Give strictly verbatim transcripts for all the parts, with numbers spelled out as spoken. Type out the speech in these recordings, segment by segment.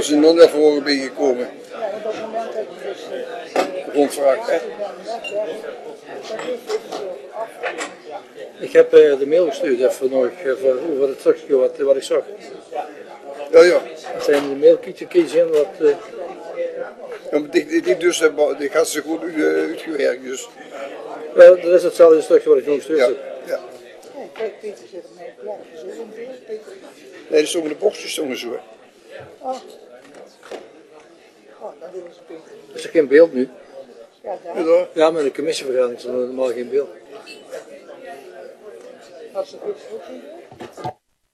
was er nog naar voren ben gekomen. Rondvraag. Ik heb uh, de mail gestuurd even nog uh, voor, voor het stukje wat, wat ik zag. Ja, ja. Er zijn in de mail kiezen in wat... Uh... Ja, maar die, die, dus, die gaat ze goed uh, uitgewerkt, dus. Ja, dat is hetzelfde stukje wat ik nog gestuurd ja. heb. Ja. Nee, dat stonden de bochtjes stonden zo. Oh. Is er geen beeld nu? Ja, ja, met een commissievergadering is er normaal geen beeld. Had ze ook geen beeld?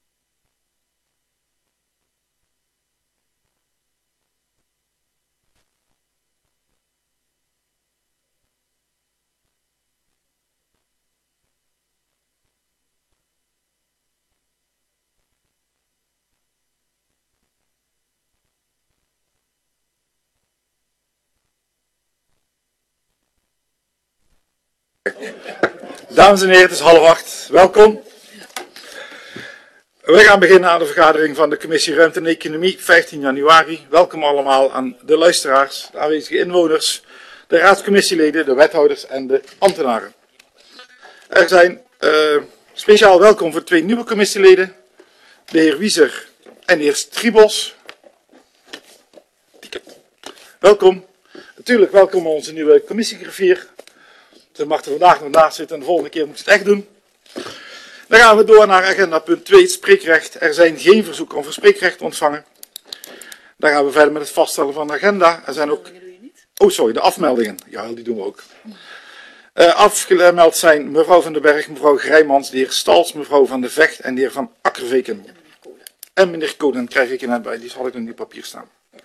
Dames en heren, het is half acht. Welkom. We gaan beginnen aan de vergadering van de Commissie Ruimte en Economie, vijftien januari. Welkom allemaal aan de luisteraars, de aanwezige inwoners, de raadscommissieleden, de wethouders en de ambtenaren. Er zijn uh, speciaal welkom voor twee nieuwe commissieleden, de heer Wieser en de heer Stribos. Welkom. Natuurlijk welkom onze nieuwe commissiegriffier. Ze mag er vandaag nog naast zitten en de volgende keer moet ze het echt doen. Dan gaan we door naar agenda punt twee, het spreekrecht. Er zijn geen verzoeken om voor spreekrecht ontvangen. Dan gaan we verder met het vaststellen van de agenda. Er zijn ook... Oh, sorry, de afmeldingen. Ja, die doen we ook. Uh, afgemeld zijn mevrouw Van den Berg, mevrouw Grijmans, de heer Stals, mevrouw Van de Vecht en de heer Van Akkerveken. En meneer Koden krijg ik er net bij, die zal ik in die papier staan.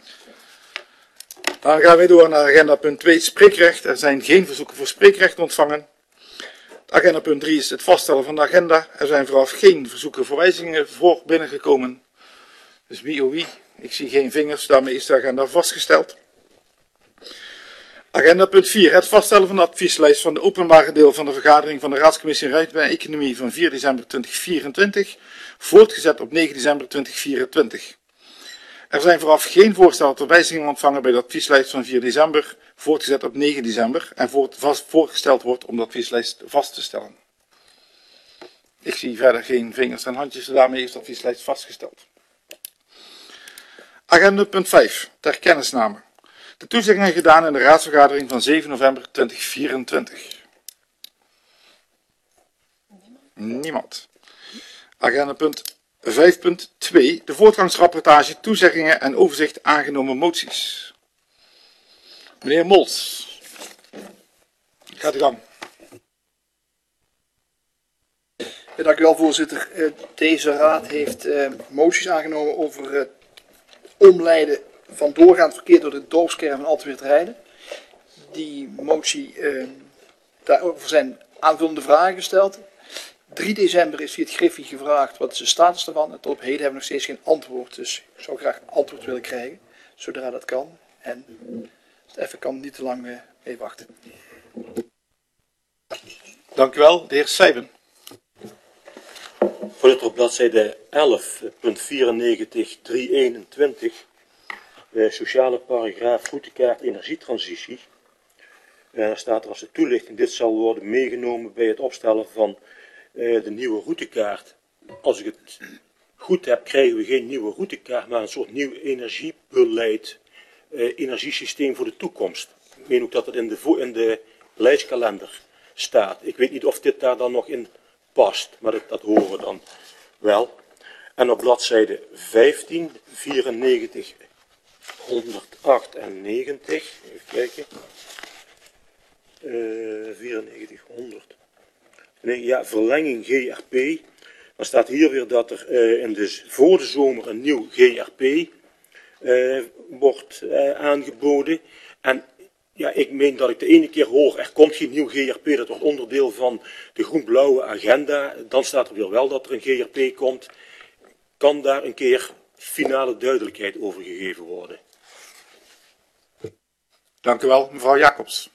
Dan gaan we door naar agenda punt twee, spreekrecht. Er zijn geen verzoeken voor spreekrecht ontvangen. Agenda punt drie is het vaststellen van de agenda. Er zijn vooraf geen verzoeken voor wijzigingen voor binnengekomen. Dus wie oh wie, ik zie geen vingers, daarmee is de agenda vastgesteld. Agenda punt vier, het vaststellen van de advieslijst van de openbare deel van de vergadering van de Raadscommissie Ruimte en Economie van vier december tweeduizend vierentwintig, voortgezet op negen december tweeduizend vierentwintig. Er zijn vooraf geen voorstellen tot wijzigingen ontvangen bij de advieslijst van vier december, voortgezet op negen december en voort, vast, voorgesteld wordt om de advieslijst vast te stellen. Ik zie verder geen vingers en handjes, daarmee is de advieslijst vastgesteld. Agenda punt vijf, ter kennisname. De toezeggingen gedaan in de raadsvergadering van zeven november tweeduizend vierentwintig. Niemand. Agenda punt vijf punt twee, de voortgangsrapportage, toezeggingen en overzicht aangenomen moties. Meneer Mols, gaat u gang. Ja, dank u wel, voorzitter. Deze raad heeft uh, moties aangenomen over het omleiden van doorgaand verkeer door de dorpskern van Alteweer te rijden. Die motie, uh, daarover zijn aanvullende vragen gesteld. drie december is via het Griffie gevraagd wat is de status daarvan. En tot op heden hebben we nog steeds geen antwoord. Dus ik zou graag antwoord willen krijgen, zodra dat kan. En als het even kan, niet te lang uh, mee wachten. Dank u wel, de heer Sijben. Voorzitter, op bladzijde elf punt vierennegentig driehonderdeenentwintig, de sociale paragraaf routekaart energietransitie. En daar staat er als de toelichting, dit zal worden meegenomen bij het opstellen van uh, de nieuwe routekaart. Als ik het goed heb, krijgen we geen nieuwe routekaart, maar een soort nieuw energiebeleid, uh, energiesysteem voor de toekomst. Ik meen ook dat het in de, in de beleidskalender staat. Ik weet niet of dit daar dan nog in past, maar dat, dat horen we dan wel. En op bladzijde vijftien, vierennegentig, honderdachtennegentig, even kijken, uh, vierennegentig, honderd, nee, ja, verlenging G R P. Dan staat hier weer dat er uh, in de, voor de zomer een nieuw G R P uh, wordt uh, aangeboden. En ja, ik meen dat ik de ene keer hoor, er komt geen nieuw G R P, dat wordt onderdeel van de groen-blauwe agenda. Dan staat er weer wel dat er een G R P komt. Kan daar een keer finale duidelijkheid over gegeven worden? Dank u wel, mevrouw Jacobs.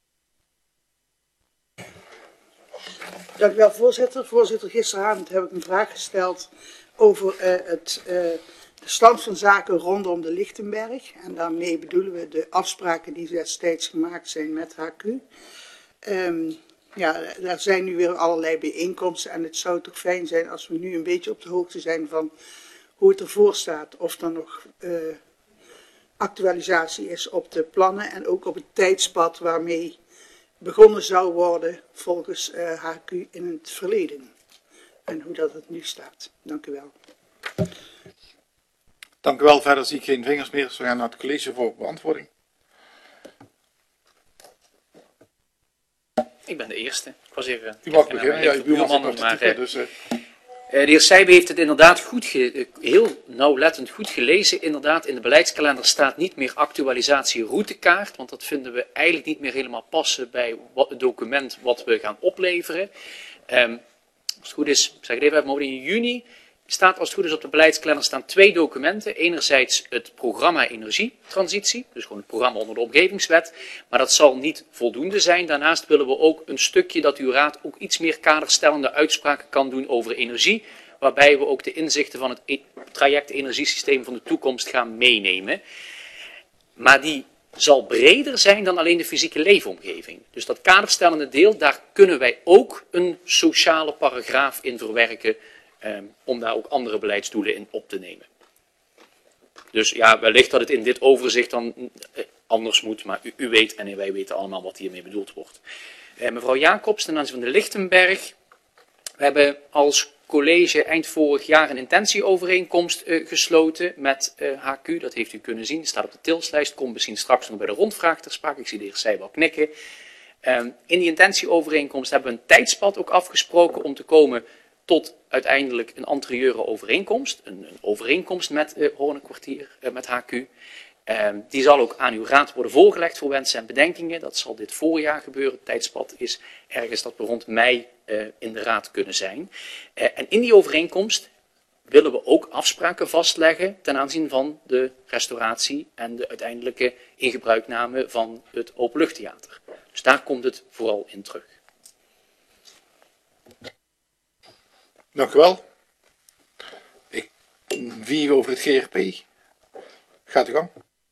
Dank u wel, voorzitter. Voorzitter, gisteravond heb ik een vraag gesteld over uh, het uh, de stand van zaken rondom de Lichtenberg. En daarmee bedoelen we de afspraken die destijds gemaakt zijn met H Q. Um, ja, er zijn nu weer allerlei bijeenkomsten en het zou toch fijn zijn als we nu een beetje op de hoogte zijn van hoe het ervoor staat. Of er nog uh, actualisatie is op de plannen en ook op het tijdspad waarmee begonnen zou worden volgens uh, H Q in het verleden. En hoe dat het nu staat. Dank u wel. Dank u wel. Verder zie ik geen vingers meer. Dus we gaan naar het college voor beantwoording. Ik ben de eerste. Ik was even... U mag beginnen. Ja, uw buurman zit nog te maar, typen, dus... Uh... De heer Seijbe heeft het inderdaad goed ge, heel nauwlettend goed gelezen. Inderdaad, in de beleidskalender staat niet meer actualisatie routekaart, want dat vinden we eigenlijk niet meer helemaal passen bij wat, het document wat we gaan opleveren. Um, als het goed is, ik zeg het even uit mijn hoofd, in juni staat als het goed is op de beleidskalender staan twee documenten. Enerzijds het programma energietransitie, dus gewoon het programma onder de omgevingswet. Maar dat zal niet voldoende zijn. Daarnaast willen we ook een stukje dat uw raad ook iets meer kaderstellende uitspraken kan doen over energie. Waarbij we ook de inzichten van het e- traject energiesysteem van de toekomst gaan meenemen. Maar die zal breder zijn dan alleen de fysieke leefomgeving. Dus dat kaderstellende deel, daar kunnen wij ook een sociale paragraaf in verwerken. Um, om daar ook andere beleidsdoelen in op te nemen. Dus ja, wellicht dat het in dit overzicht dan uh, anders moet, maar u, u weet en wij weten allemaal wat hiermee bedoeld wordt. Uh, mevrouw Jacobs, ten aanzien van de Lichtenberg. We hebben als college eind vorig jaar een intentieovereenkomst uh, gesloten met uh, H Q. Dat heeft u kunnen zien, staat op de tilslijst, komt misschien straks nog bij de rondvraag ter sprake. Ik zie de heer Seijbe al knikken. Um, in die intentieovereenkomst hebben we een tijdspad ook afgesproken om te komen tot uiteindelijk een anterieure overeenkomst, een, een overeenkomst met uh, Hoornkwartier, uh, met H Q. Uh, die zal ook aan uw raad worden voorgelegd voor wensen en bedenkingen. Dat zal dit voorjaar gebeuren. Het tijdspad is ergens dat we rond mei uh, in de raad kunnen zijn. Uh, en in die overeenkomst willen we ook afspraken vastleggen ten aanzien van de restauratie en de uiteindelijke ingebruikname van het openluchttheater. Dus daar komt het vooral in terug. Dank u wel. Ik, wie over het G R P? Gaat u gang.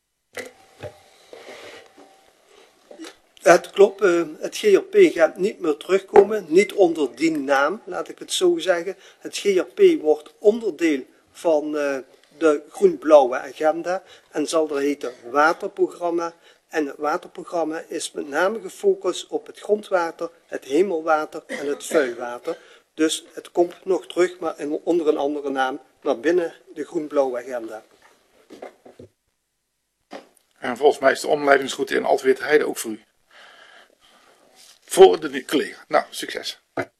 Het klopt, uh, het G R P gaat niet meer terugkomen, niet onder die naam, laat ik het zo zeggen. Het G R P wordt onderdeel van uh, de groen-blauwe agenda en zal er heten waterprogramma. En het waterprogramma is met name gefocust op het grondwater, het hemelwater en het vuilwater. Dus het komt nog terug, maar in, onder een andere naam, maar binnen de groen-blauwe agenda. En volgens mij is de omleidingsroute in Altweerterheide ook voor u. Voor de collega. Nou, succes.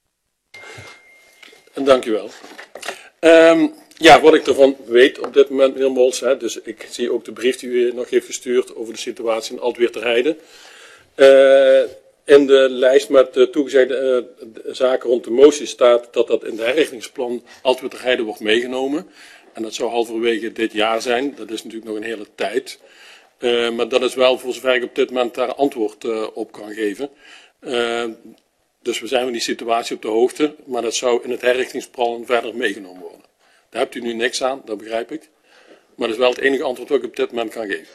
En dank u wel. Um, ja, wat ik ervan weet op dit moment, meneer Mols, hè, dus ik zie ook de brief die u nog heeft gestuurd over de situatie in Altweerterheide. Uh, In de lijst met de toegezegde uh, zaken rond de motie staat dat dat in de herrichtingsplan Altweerterheide wordt meegenomen. En dat zou halverwege dit jaar zijn. Dat is natuurlijk nog een hele tijd. Uh, maar dat is wel voor zover ik op dit moment daar antwoord uh, op kan geven. Uh, dus we zijn van die situatie op de hoogte. Maar dat zou in het herrichtingsplan verder meegenomen worden. Daar hebt u nu niks aan, dat begrijp ik. Maar dat is wel het enige antwoord dat ik op dit moment kan geven.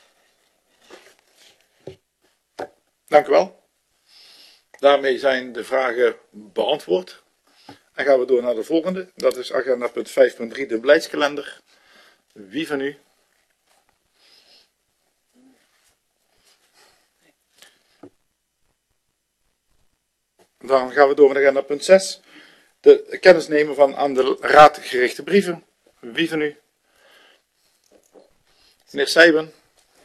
Dank u wel. Daarmee zijn de vragen beantwoord. En gaan we door naar de volgende. Dat is agenda punt vijf punt drie, de beleidskalender. Wie van u? Dan gaan we door naar agenda punt zes. De kennisnemen van aan de raad gerichte brieven. Wie van u? Meneer Seijben.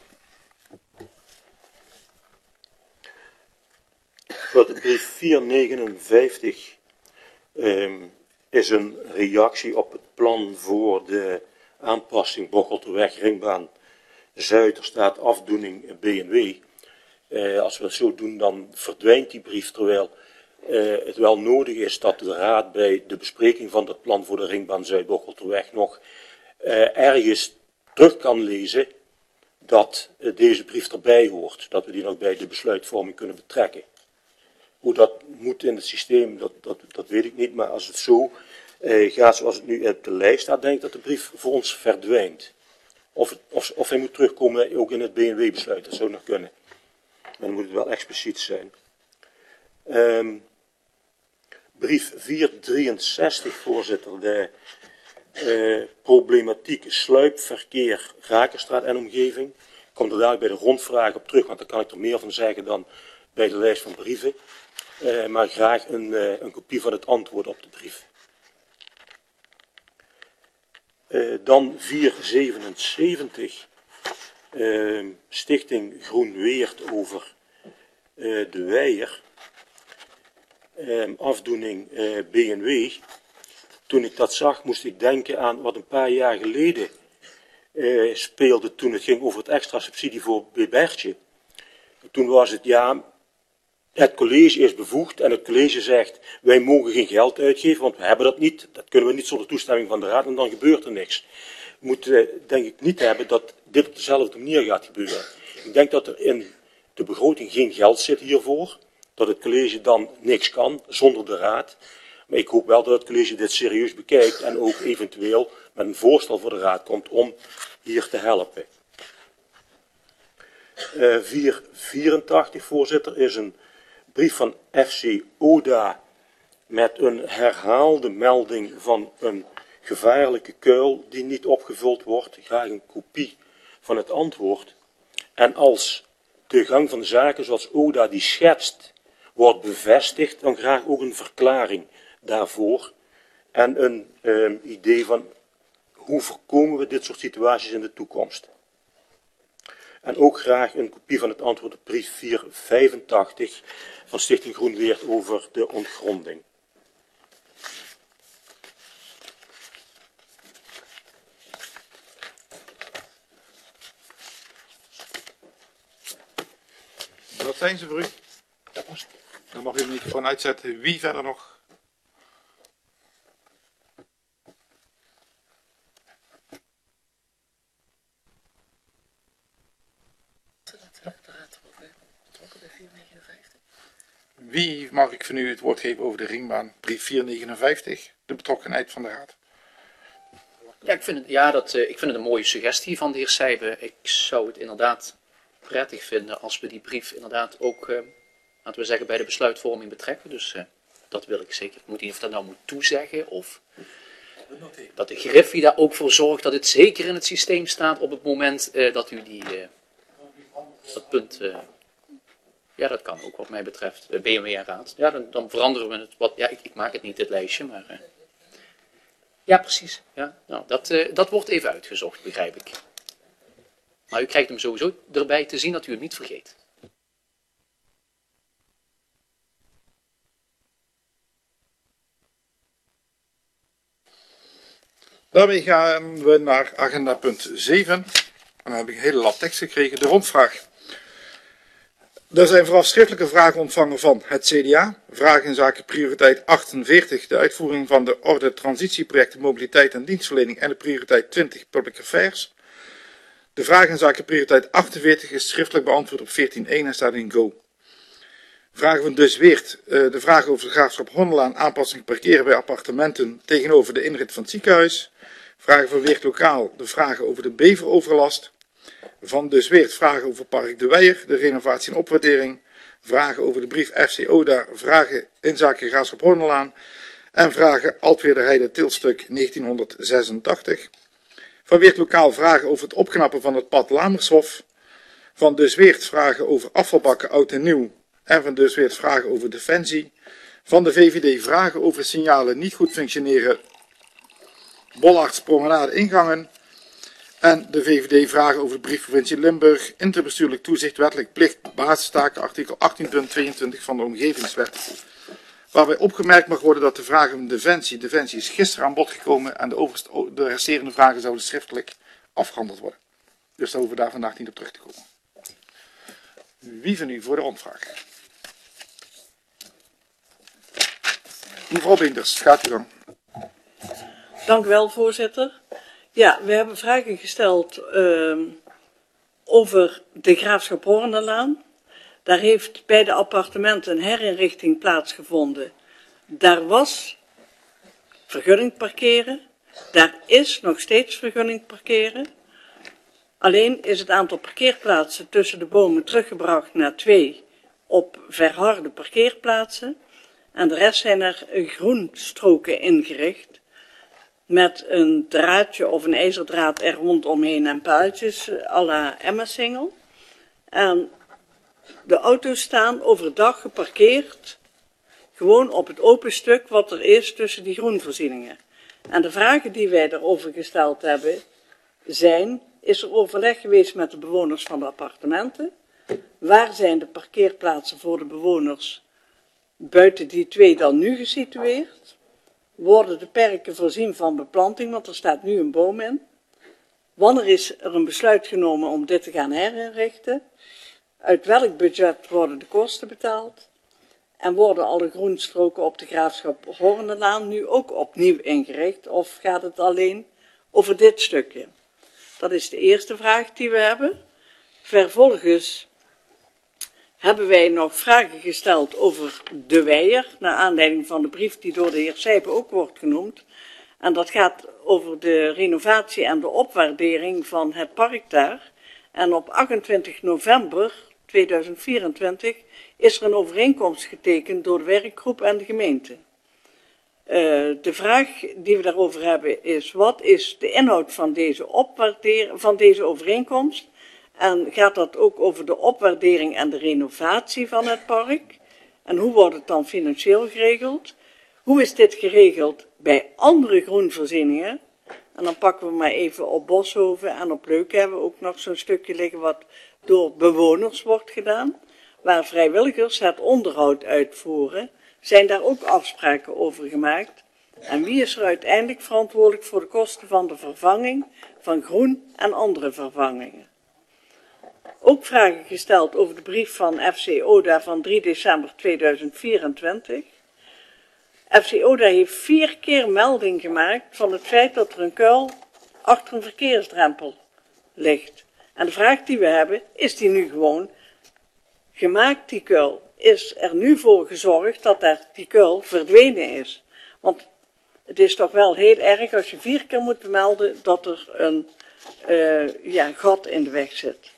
Wat de brief vierhonderdnegenenvijftig um, is een reactie op het plan voor de aanpassing Bochelterweg, Ringbaan Zuid. Er staat afdoening B en W. Uh, als we dat zo doen, dan verdwijnt die brief, terwijl uh, het wel nodig is dat de raad bij de bespreking van dat plan voor de Ringbaan Zuid Bochelterweg nog uh, ergens terug kan lezen dat uh, deze brief erbij hoort, dat we die nog bij de besluitvorming kunnen betrekken. Hoe dat moet in het systeem, dat, dat, dat weet ik niet, maar als het zo uh, gaat zoals het nu op de lijst staat, denk ik dat de brief voor ons verdwijnt. Of, of, of hij moet terugkomen ook in het B N W-besluit, dat zou nog kunnen. Maar dan moet het wel expliciet zijn. Um, brief vierhonderddrieënzestig, voorzitter, de uh, problematiek sluipverkeer Rakenstraat en omgeving. Ik kom er dadelijk bij de rondvraag op terug, want daar kan ik er meer van zeggen dan bij de lijst van brieven. Uh, maar graag een, uh, een kopie van het antwoord op de brief. Uh, dan vierhonderdzevenenzeventig, uh, Stichting Groen Weert over uh, de Weijer, uh, afdoening uh, B N W. Toen ik dat zag moest ik denken aan wat een paar jaar geleden uh, speelde toen het ging over het extra subsidie voor Bebertje. Toen was het ja, het college is bevoegd en het college zegt wij mogen geen geld uitgeven, want we hebben dat niet. Dat kunnen we niet zonder toestemming van de raad en dan gebeurt er niks. We moeten denk ik niet hebben dat dit op dezelfde manier gaat gebeuren. Ik denk dat er in de begroting geen geld zit hiervoor, dat het college dan niks kan zonder de raad. Maar ik hoop wel dat het college dit serieus bekijkt en ook eventueel met een voorstel voor de raad komt om hier te helpen. Uh, vier vierentachtig, voorzitter, is een brief van F C Oda met een herhaalde melding van een gevaarlijke kuil die niet opgevuld wordt. Graag een kopie van het antwoord. En als de gang van de zaken zoals Oda die schetst wordt bevestigd, dan graag ook een verklaring daarvoor. En een uh, idee van hoe voorkomen we dit soort situaties in de toekomst. En ook graag een kopie van het antwoord op brief vierhonderdvijfentachtig van Stichting Groen Weert over de ontgronding. Dat zijn ze voor u. Dan mag u de microfoon uitzetten. Wie verder nog? Wie mag ik van u het woord geven over de ringbaan, brief vierhonderdnegenenvijftig, de betrokkenheid van de raad? Ja, ik vind het, ja, dat, uh, ik vind het een mooie suggestie van de heer Seijbe. Ik zou het inderdaad prettig vinden als we die brief inderdaad ook, uh, laten we zeggen, bij de besluitvorming betrekken. Dus uh, dat wil ik zeker. Ik moet niet of dat nou moet toezeggen of dat de Griffie daar ook voor zorgt dat het zeker in het systeem staat op het moment uh, dat u die, uh, dat punt... Uh, Ja, dat kan ook wat mij betreft. B M W en Raad. Ja, dan, dan veranderen we het wat. Ja, ik, ik maak het niet, dit lijstje, maar... Uh... Ja, precies. Ja, nou, dat, uh, dat wordt even uitgezocht, begrijp ik. Maar u krijgt hem sowieso erbij te zien dat u hem niet vergeet. Daarmee gaan we naar agenda punt zeven. En dan heb ik een hele lap tekst gekregen. De rondvraag. Er zijn vooraf schriftelijke vragen ontvangen van het C D A. Vragen in zaken prioriteit achtenveertig, de uitvoering van de orde transitieprojecten mobiliteit en dienstverlening en de prioriteit twintig, public affairs. De vraag in zaken prioriteit achtenveertig is schriftelijk beantwoord op veertien één en staat in Go. Vragen van Dus Weert, de vraag over de Graafschap Hondelaan, aanpassing parkeren bij appartementen tegenover de inrit van het ziekenhuis. Vragen van Weert Lokaal, de vragen over de beveroverlast. Van Dus Weert vragen over Park de Weijer, de renovatie en opwaardering. Vragen over de brief F C Oda, vragen in zaken Graafschap Hondelaan. En vragen Altweer Heide Tilstuk negentienhonderdzesentachtig. Van Weert Lokaal vragen over het opknappen van het pad Lamershof. Van Dus Weert vragen over afvalbakken oud en nieuw. En van Dus Weert vragen over Defensie. Van de V V D vragen over signalen niet goed functioneren. Bollards Promenade ingangen. En de V V D vragen over de brief provincie Limburg, interbestuurlijk toezicht, wettelijk plicht, basistaken, artikel achttien punt tweeëntwintig van de Omgevingswet. Waarbij opgemerkt mag worden dat de vragen van Defensie, Defensie is gisteren aan bod gekomen en de, overst, de resterende vragen zouden schriftelijk afgehandeld worden. Dus daar hoeven we daar vandaag niet op terug te komen. Wie van u voor de rondvraag? Mevrouw Beenders, gaat u dan. Dank u wel, voorzitter. Ja, we hebben vragen gesteld uh, over de Graafschap Hornelaan. Daar heeft bij de appartementen een herinrichting plaatsgevonden. Daar was vergunning parkeren. Daar is nog steeds vergunning parkeren. Alleen is het aantal parkeerplaatsen tussen de bomen teruggebracht naar twee op verharde parkeerplaatsen. En de rest zijn er groenstroken ingericht met een draadje of een ijzerdraad er rondomheen en paaltjes à la Emmersingel. En de auto's staan overdag geparkeerd, gewoon op het open stuk wat er is tussen die groenvoorzieningen. En de vragen die wij daarover gesteld hebben zijn, is er overleg geweest met de bewoners van de appartementen? Waar zijn de parkeerplaatsen voor de bewoners buiten die twee dan nu gesitueerd? Worden de perken voorzien van beplanting, want er staat nu een boom in? Wanneer is er een besluit genomen om dit te gaan herinrichten? Uit welk budget worden de kosten betaald? En worden alle groenstroken op de Graafschap Hornelaan nu ook opnieuw ingericht? Of gaat het alleen over dit stukje? Dat is de eerste vraag die we hebben. Vervolgens hebben wij nog vragen gesteld over de Weijer, naar aanleiding van de brief die door de heer Sijpen ook wordt genoemd. En dat gaat over de renovatie en de opwaardering van het park daar. En op achtentwintig november tweeduizend vierentwintig is er een overeenkomst getekend door de werkgroep en de gemeente. Uh, de vraag die we daarover hebben is, wat is de inhoud van deze, opwaardering, van deze overeenkomst? En gaat dat ook over de opwaardering en de renovatie van het park? En hoe wordt het dan financieel geregeld? Hoe is dit geregeld bij andere groenvoorzieningen? En dan pakken we maar even op Boshoven en op Leuken hebben we ook nog zo'n stukje liggen wat door bewoners wordt gedaan. Waar vrijwilligers het onderhoud uitvoeren, zijn daar ook afspraken over gemaakt. En wie is er uiteindelijk verantwoordelijk voor de kosten van de vervanging van groen en andere vervangingen? Ook vragen gesteld over de brief van F C Oda van drie december tweeduizend vierentwintig. F C Oda heeft vier keer melding gemaakt van het feit dat er een kuil achter een verkeersdrempel ligt. En de vraag die we hebben, is die nu gewoon gemaakt, die kuil? Is er nu voor gezorgd dat daar die kuil verdwenen is? Want het is toch wel heel erg als je vier keer moet melden dat er een uh, ja, gat in de weg zit.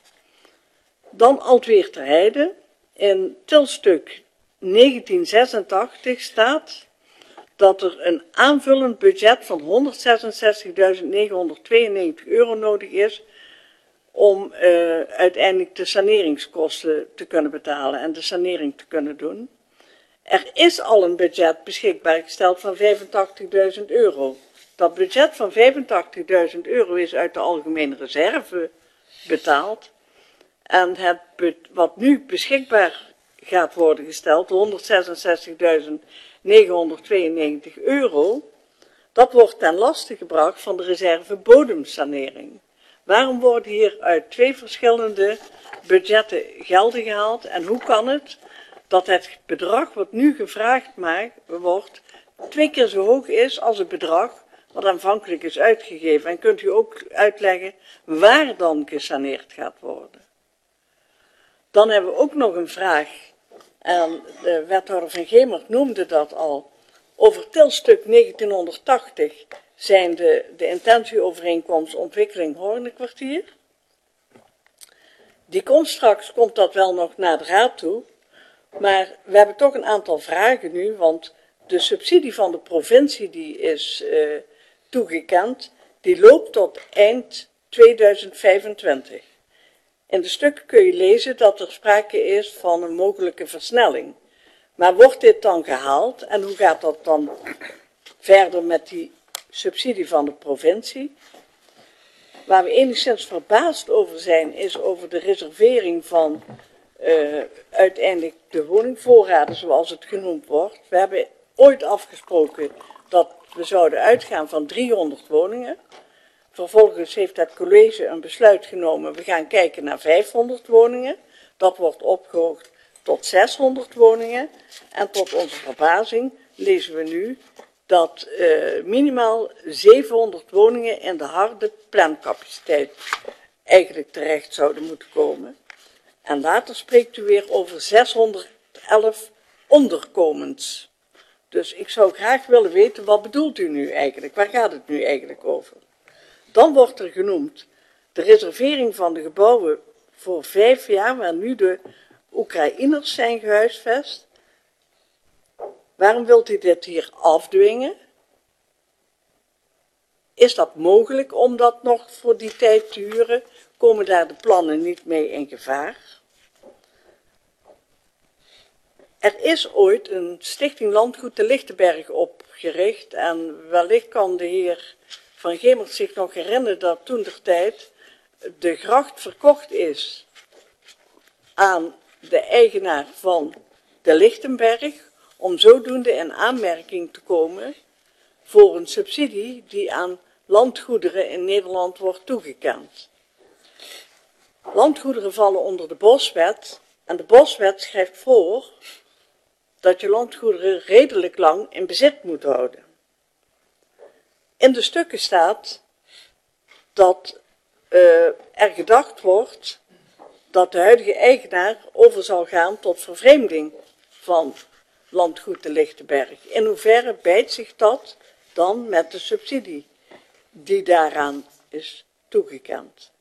Dan Altweerterheide. In tilstuk negentien zesentachtig staat dat er een aanvullend budget van honderdzesenzestigduizend negenhonderdtweeënnegentig euro nodig is om uh, uiteindelijk de saneringskosten te kunnen betalen en de sanering te kunnen doen. Er is al een budget beschikbaar gesteld van vijfentachtigduizend euro. Dat budget van vijfentachtigduizend euro is uit de algemene reserve betaald. En het wat nu beschikbaar gaat worden gesteld, honderdzesenzestigduizend negenhonderdtweeënnegentig euro, dat wordt ten laste gebracht van de reserve bodemsanering. Waarom worden hier uit twee verschillende budgetten gelden gehaald en hoe kan het dat het bedrag wat nu gevraagd wordt twee keer zo hoog is als het bedrag wat aanvankelijk is uitgegeven? En kunt u ook uitleggen waar dan gesaneerd gaat worden? Dan hebben we ook nog een vraag, en de wethouder van Gemert noemde dat al, over tilstuk negentienhonderdtachtig zijn de, de intentieovereenkomst ontwikkeling Hornekwartier. Die komt straks, komt dat wel nog naar de raad toe, maar we hebben toch een aantal vragen nu, want de subsidie van de provincie die is uh, toegekend, die loopt tot eind tweeduizend vijfentwintig. In de stukken kun je lezen dat er sprake is van een mogelijke versnelling. Maar wordt dit dan gehaald en hoe gaat dat dan verder met die subsidie van de provincie? Waar we enigszins verbaasd over zijn, is over de reservering van uh, uiteindelijk de woningvoorraden, zoals het genoemd wordt. We hebben ooit afgesproken dat we zouden uitgaan van driehonderd woningen. Vervolgens heeft het college een besluit genomen, we gaan kijken naar vijfhonderd woningen. Dat wordt opgehoogd tot zeshonderd woningen. En tot onze verbazing lezen we nu dat uh, minimaal zevenhonderd woningen in de harde plancapaciteit eigenlijk terecht zouden moeten komen. En later spreekt u weer over zeshonderdelf onderkomens. Dus ik zou graag willen weten, wat bedoelt u nu eigenlijk? Waar gaat het nu eigenlijk over? Dan wordt er genoemd de reservering van de gebouwen voor vijf jaar, waar nu de Oekraïners zijn gehuisvest. Waarom wilt u dit hier afdwingen? Is dat mogelijk om dat nog voor die tijd te huren? Komen daar de plannen niet mee in gevaar? Er is ooit een Stichting Landgoed te Lichtenberg opgericht en wellicht kan de heer Van Gemert zich nog herinneren dat toentertijd de gracht verkocht is aan de eigenaar van de Lichtenberg om zodoende in aanmerking te komen voor een subsidie die aan landgoederen in Nederland wordt toegekend. Landgoederen vallen onder de Boswet en de Boswet schrijft voor dat je landgoederen redelijk lang in bezit moet houden. In de stukken staat dat uh, er gedacht wordt dat de huidige eigenaar over zal gaan tot vervreemding van landgoed te Lichtenberg. In hoeverre bijt zich dat dan met de subsidie die daaraan is toegekend?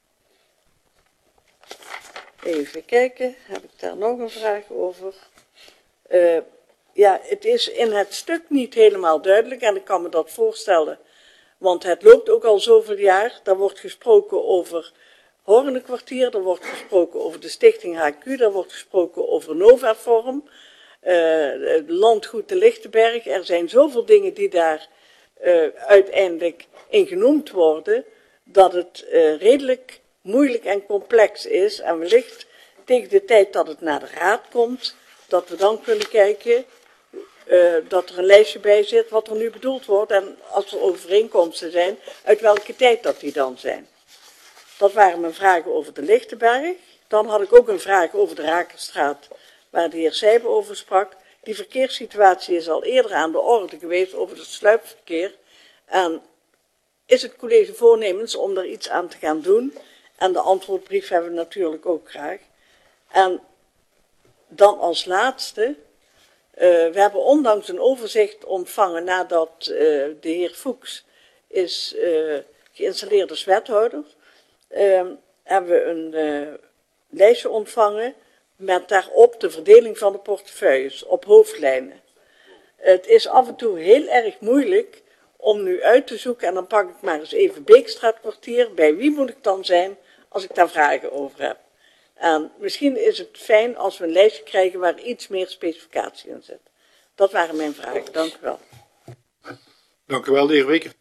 Even kijken, heb ik daar nog een vraag over? Uh, ja, het is in het stuk niet helemaal duidelijk en ik kan me dat voorstellen, want het loopt ook al zoveel jaar. Daar wordt gesproken over Hornekwartier, er wordt gesproken over de stichting H Q, daar wordt gesproken over Novaform, uh, landgoed te Lichtenberg. Er zijn zoveel dingen die daar uh, uiteindelijk in genoemd worden, dat het uh, redelijk moeilijk en complex is en wellicht tegen de tijd dat het naar de raad komt, dat we dan kunnen kijken uh, dat er een lijstje bij zit wat er nu bedoeld wordt en als er overeenkomsten zijn, uit welke tijd dat die dan zijn. Dat waren mijn vragen over de Lichtenberg. Dan had ik ook een vraag over de Rakerstraat, waar de heer Sijben over sprak. Die verkeerssituatie is al eerder aan de orde geweest over het sluipverkeer. En is het college voornemens om er iets aan te gaan doen? En de antwoordbrief hebben we natuurlijk ook graag. En dan als laatste, uh, we hebben onlangs een overzicht ontvangen nadat uh, de heer Fuchs is uh, geïnstalleerd als wethouder. Uh, hebben we een uh, lijstje ontvangen met daarop de verdeling van de portefeuilles op hoofdlijnen. Het is af en toe heel erg moeilijk om nu uit te zoeken, en dan pak ik maar eens even Beekstraatkwartier, bij wie moet ik dan zijn als ik daar vragen over heb. En misschien is het fijn als we een lijstje krijgen waar iets meer specificatie in zit. Dat waren mijn vragen. Dank u wel. Dank u wel, de heer Weker.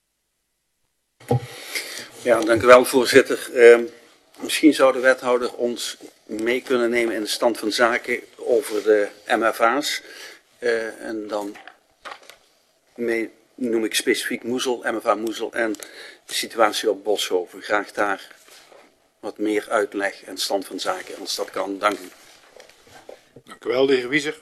Ja, dank u wel, voorzitter. Uh, misschien zou de wethouder ons mee kunnen nemen in de stand van zaken over de M F A's. Uh, en dan mee, noem ik specifiek Moezel, M F A Moezel en de situatie op Boshoven. Graag daar wat meer uitleg en stand van zaken, als dat kan. Dank u. Dank u wel, de heer Wieser.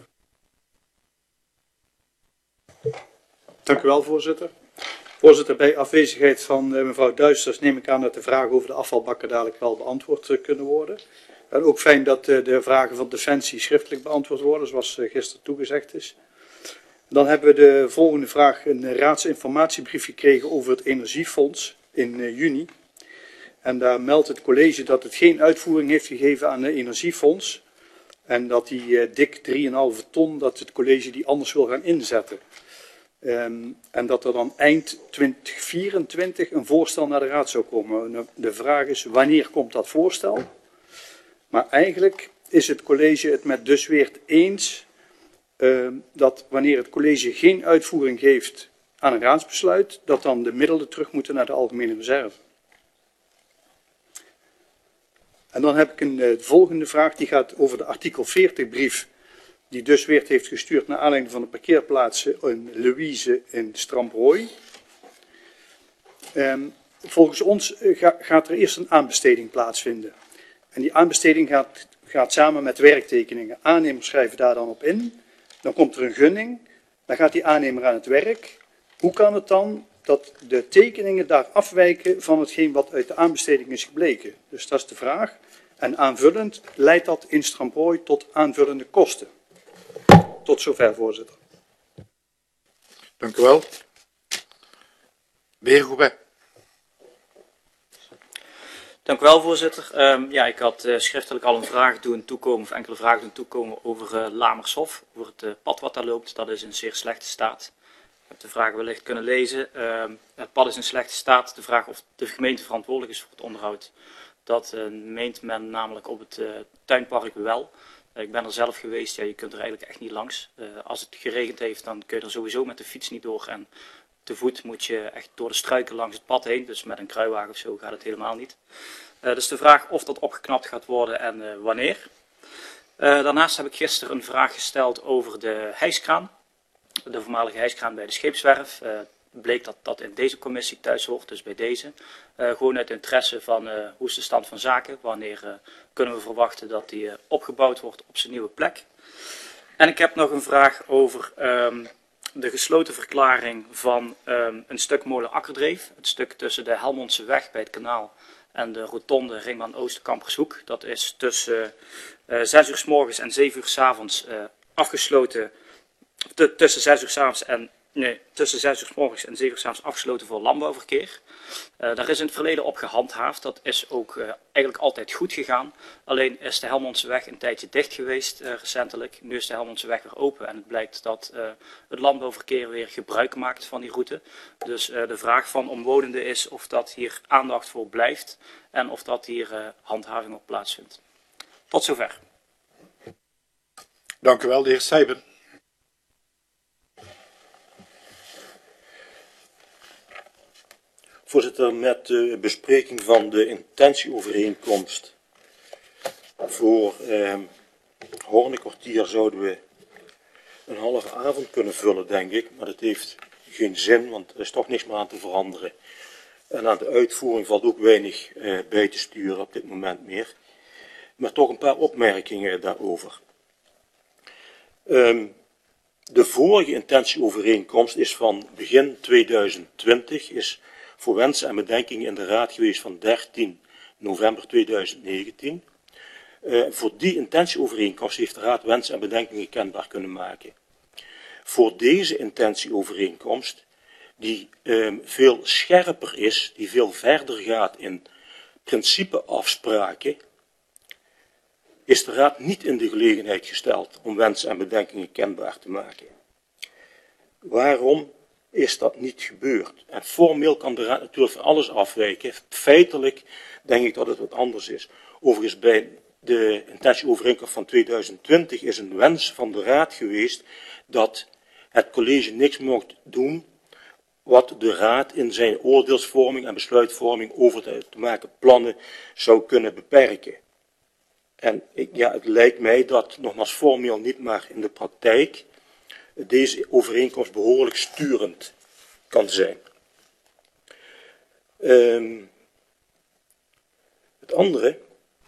Dank u wel, voorzitter. Voorzitter, bij afwezigheid van uh, mevrouw Duisters neem ik aan dat de vragen over de afvalbakken dadelijk wel beantwoord uh, kunnen worden. En ook fijn dat uh, de vragen van Defensie schriftelijk beantwoord worden, zoals uh, gisteren toegezegd is. Dan hebben we de volgende vraag, een uh, raadsinformatiebrief gekregen over het Energiefonds in uh, juni. En daar meldt het college dat het geen uitvoering heeft gegeven aan het Energiefonds. En dat die uh, dik drie komma vijf ton, dat het college die anders wil gaan inzetten. Um, en dat er dan eind twintig vierentwintig een voorstel naar de raad zou komen. De vraag is, wanneer komt dat voorstel? Maar eigenlijk is het college het met Dusweert eens uh, dat wanneer het college geen uitvoering geeft aan een raadsbesluit, dat dan de middelen terug moeten naar de algemene reserve. En dan heb ik een uh, volgende vraag, die gaat over de artikel veertig brief. Die Dusweert heeft gestuurd naar aanleiding van de parkeerplaatsen in Louise en Stramprooi. Um, volgens ons ga, gaat er eerst een aanbesteding plaatsvinden. En die aanbesteding gaat, gaat samen met werktekeningen. Aannemers schrijven daar dan op in. Dan komt er een gunning. Dan gaat die aannemer aan het werk. Hoe kan het dan dat de tekeningen daar afwijken van hetgeen wat uit de aanbesteding is gebleken? Dus dat is de vraag. En aanvullend leidt dat in Stramprooi tot aanvullende kosten. Tot zover, voorzitter. Dank u wel. De heer Goubet. Dank u wel, voorzitter. Um, ja, ik had uh, schriftelijk al een vraag doen toekomen, of enkele vragen doen toekomen over uh, Lamershof, over het uh, pad wat daar loopt. Dat is in zeer slechte staat. Ik heb de vraag wellicht kunnen lezen. Um, het pad is in slechte staat. De vraag of de gemeente verantwoordelijk is voor het onderhoud. Dat uh, meent men namelijk op het uh, tuinpark wel. Uh, ik ben er zelf geweest. Ja, je kunt er eigenlijk echt niet langs. Uh, als het geregend heeft, dan kun je er sowieso met de fiets niet door. En te voet moet je echt door de struiken langs het pad heen. Dus met een kruiwagen of zo gaat het helemaal niet. Uh, dus de vraag of dat opgeknapt gaat worden en uh, wanneer. Uh, daarnaast heb ik gisteren een vraag gesteld over de hijskraan. De voormalige hijskraan bij de scheepswerf. Uh, bleek dat dat in deze commissie thuis hoort, dus bij deze. Uh, gewoon uit interesse van uh, hoe is de stand van zaken. Wanneer uh, kunnen we verwachten dat die uh, opgebouwd wordt op zijn nieuwe plek. En ik heb nog een vraag over um, de gesloten verklaring van um, een stuk molen Akkerdreef. Het stuk tussen de Helmondse weg bij het kanaal en de rotonde Ringbaan Oosterkampershoek. Dat is tussen uh, zes uur 's morgens en zeven uur 's avonds uh, afgesloten. Tussen zes uur 's avonds en nee, tussen zes uur 's morgens en zeven uur 's avonds afgesloten voor landbouwverkeer. Uh, daar is in het verleden op gehandhaafd. Dat is ook uh, eigenlijk altijd goed gegaan. Alleen is de Helmondse weg een tijdje dicht geweest uh, recentelijk. Nu is de Helmondse weg weer open en het blijkt dat uh, het landbouwverkeer weer gebruik maakt van die route. Dus uh, de vraag van omwonenden is of dat hier aandacht voor blijft en of dat hier uh, handhaving op plaatsvindt. Tot zover. Dank u wel, de heer Sijben. Voorzitter, met de bespreking van de intentieovereenkomst voor eh, Hornekwartier zouden we een halve avond kunnen vullen, denk ik. Maar dat heeft geen zin, want er is toch niks meer aan te veranderen. En aan de uitvoering valt ook weinig eh, bij te sturen op dit moment meer. Maar toch een paar opmerkingen daarover. Um, de vorige intentieovereenkomst is van begin tweeduizend twintig, is voor wensen en bedenkingen in de Raad geweest van dertien november tweeduizend negentien. Uh, voor die intentieovereenkomst heeft de Raad wensen en bedenkingen kenbaar kunnen maken. Voor deze intentieovereenkomst, die um, veel scherper is, die veel verder gaat in principeafspraken, is de Raad niet in de gelegenheid gesteld om wensen en bedenkingen kenbaar te maken. Waarom is dat niet gebeurd? En formeel kan de Raad natuurlijk van alles afwijken. Feitelijk denk ik dat het wat anders is. Overigens, bij de intentieovereenkomst van tweeduizend twintig is een wens van de Raad geweest dat het college niks mocht doen wat de Raad in zijn oordeelsvorming en besluitvorming over de te maken plannen zou kunnen beperken. En ik, ja, het lijkt mij dat, nogmaals formeel niet, maar in de praktijk, deze overeenkomst behoorlijk sturend kan zijn. Um, het andere.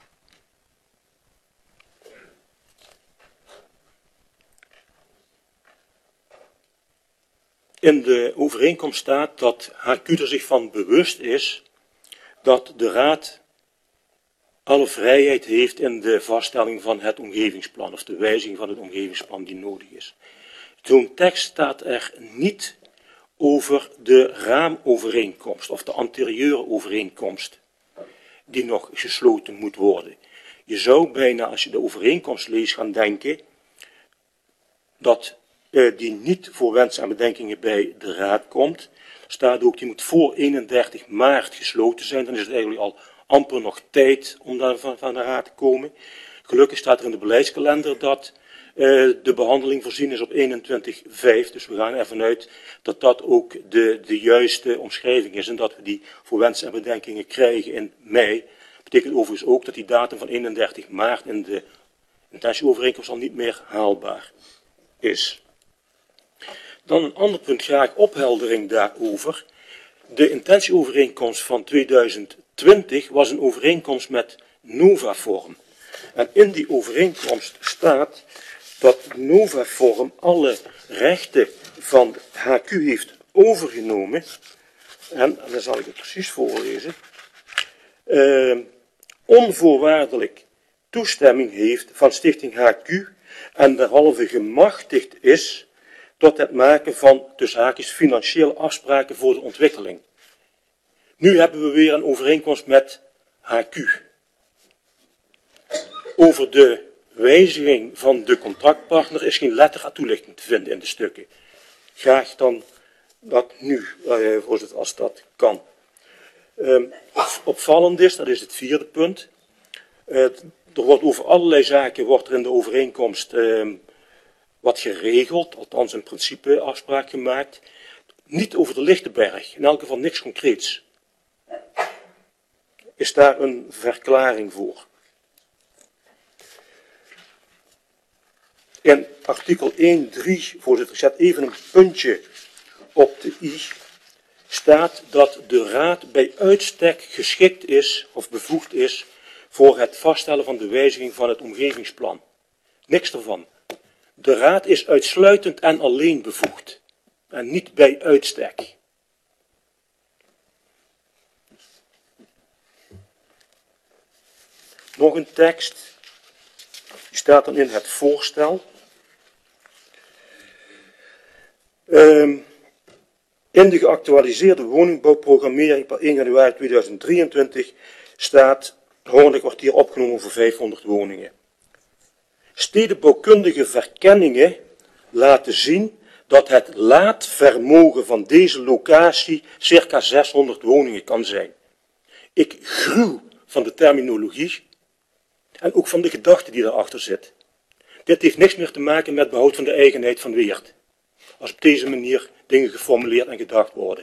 In de overeenkomst staat dat H Q er zich van bewust is dat de Raad alle vrijheid heeft in de vaststelling van het omgevingsplan of de wijziging van het omgevingsplan die nodig is. Zo'n tekst staat er niet over de raamovereenkomst of de anterieure overeenkomst die nog gesloten moet worden. Je zou bijna, als je de overeenkomst leest, gaan denken dat uh, die niet voor wensen en bedenkingen bij de Raad komt. Er staat ook, die moet voor eenendertig maart gesloten zijn. Dan is het eigenlijk al amper nog tijd om daar van, van de Raad te komen. Gelukkig staat er in de beleidskalender dat uh, de behandeling voorzien is op eenentwintig vijf. Dus we gaan ervan uit dat dat ook de, de juiste omschrijving is en dat we die voor wensen en bedenkingen krijgen in mei. Dat betekent overigens ook dat die datum van eenendertig maart in de intentieovereenkomst al niet meer haalbaar is. Dan een ander punt, graag opheldering daarover. De intentieovereenkomst van tweeduizend twintig was een overeenkomst met Novaform. En in die overeenkomst staat dat Novaform alle rechten van H Q heeft overgenomen. En, en dan zal ik het precies voorlezen. Uh, onvoorwaardelijk toestemming heeft van Stichting H Q en derhalve gemachtigd is tot het maken van, tussen haakjes, financiële afspraken voor de ontwikkeling. Nu hebben we weer een overeenkomst met H Q. Over de wijziging van de contractpartner is geen letterlijke toelichting te vinden in de stukken. Graag dan dat nu, uh, voorzitter, als dat kan. Um, opvallend is, dat is het vierde punt. Uh, er wordt over allerlei zaken, wordt er in de overeenkomst uh, wat geregeld, althans in principe afspraak gemaakt. Niet over de Lichtenberg, in elk geval niks concreets. Is daar een verklaring voor? In artikel één punt drie, voorzitter, ik zet even een puntje op de i, staat dat de raad bij uitstek geschikt is, of bevoegd is, voor het vaststellen van de wijziging van het omgevingsplan. Niks ervan. De raad is uitsluitend en alleen bevoegd, en niet bij uitstek. Nog een tekst, die staat dan in het voorstel. Um, in de geactualiseerde woningbouwprogrammering per één januari tweeduizend drieëntwintig staat Ronde kwartier opgenomen voor vijfhonderd woningen. Stedenbouwkundige verkenningen laten zien dat het laadvermogen van deze locatie circa zeshonderd woningen kan zijn. Ik gruw van de terminologie en ook van de gedachte die daarachter zit. Dit heeft niks meer te maken met behoud van de eigenheid van Weert, als op deze manier dingen geformuleerd en gedacht worden.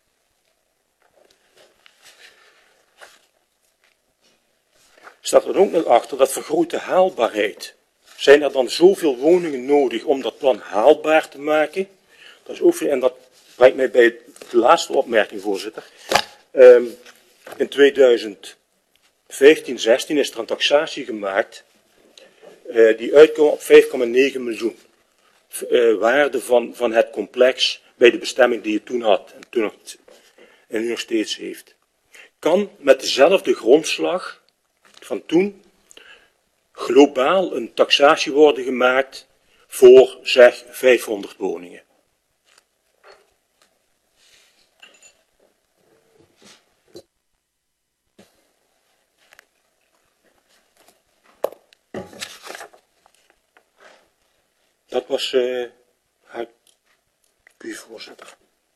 Staat er ook nog achter dat vergrote haalbaarheid. Zijn er dan zoveel woningen nodig om dat plan haalbaar te maken? Dat is ook veel, en dat brengt mij bij de laatste opmerking, voorzitter. Um, in tweeduizend vijftien zestien is er een taxatie gemaakt uh, die uitkwam op vijf komma negen miljoen. Uh, waarde van, van het complex bij de bestemming die het toen had en, toen nog, en nu nog steeds heeft. Kan met dezelfde grondslag van toen globaal een taxatie worden gemaakt voor, zeg, vijfhonderd woningen. Dat was uh, haar voorzitter.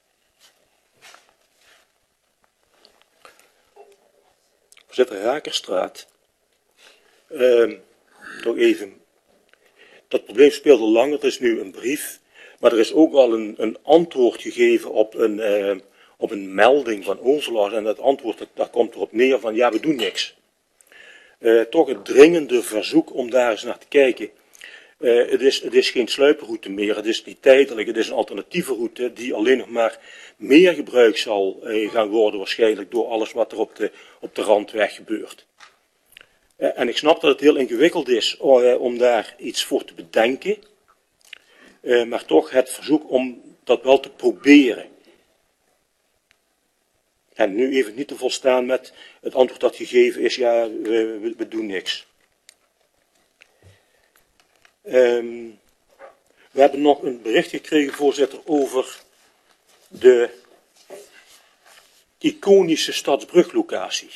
Voorzitter Rakerstraat. Uh, toch even. Dat probleem speelde langer, er is nu een brief. Maar er is ook al een, een antwoord gegeven op een, uh, op een melding van overlast. En dat antwoord, dat, dat komt erop neer van ja, we doen niks. Uh, toch een dringende verzoek om daar eens naar te kijken. Uh, het, is, het is geen sluiproute meer, het is niet tijdelijk, het is een alternatieve route die alleen nog maar meer gebruikt zal uh, gaan worden waarschijnlijk door alles wat er op de, op de randweg gebeurt. Uh, en ik snap dat het heel ingewikkeld is uh, om daar iets voor te bedenken, uh, maar toch het verzoek om dat wel te proberen. En nu even niet te volstaan met het antwoord dat gegeven is, ja, we, we, we doen niks. Um, we hebben nog een bericht gekregen, voorzitter, over de iconische Stadsbruglocatie.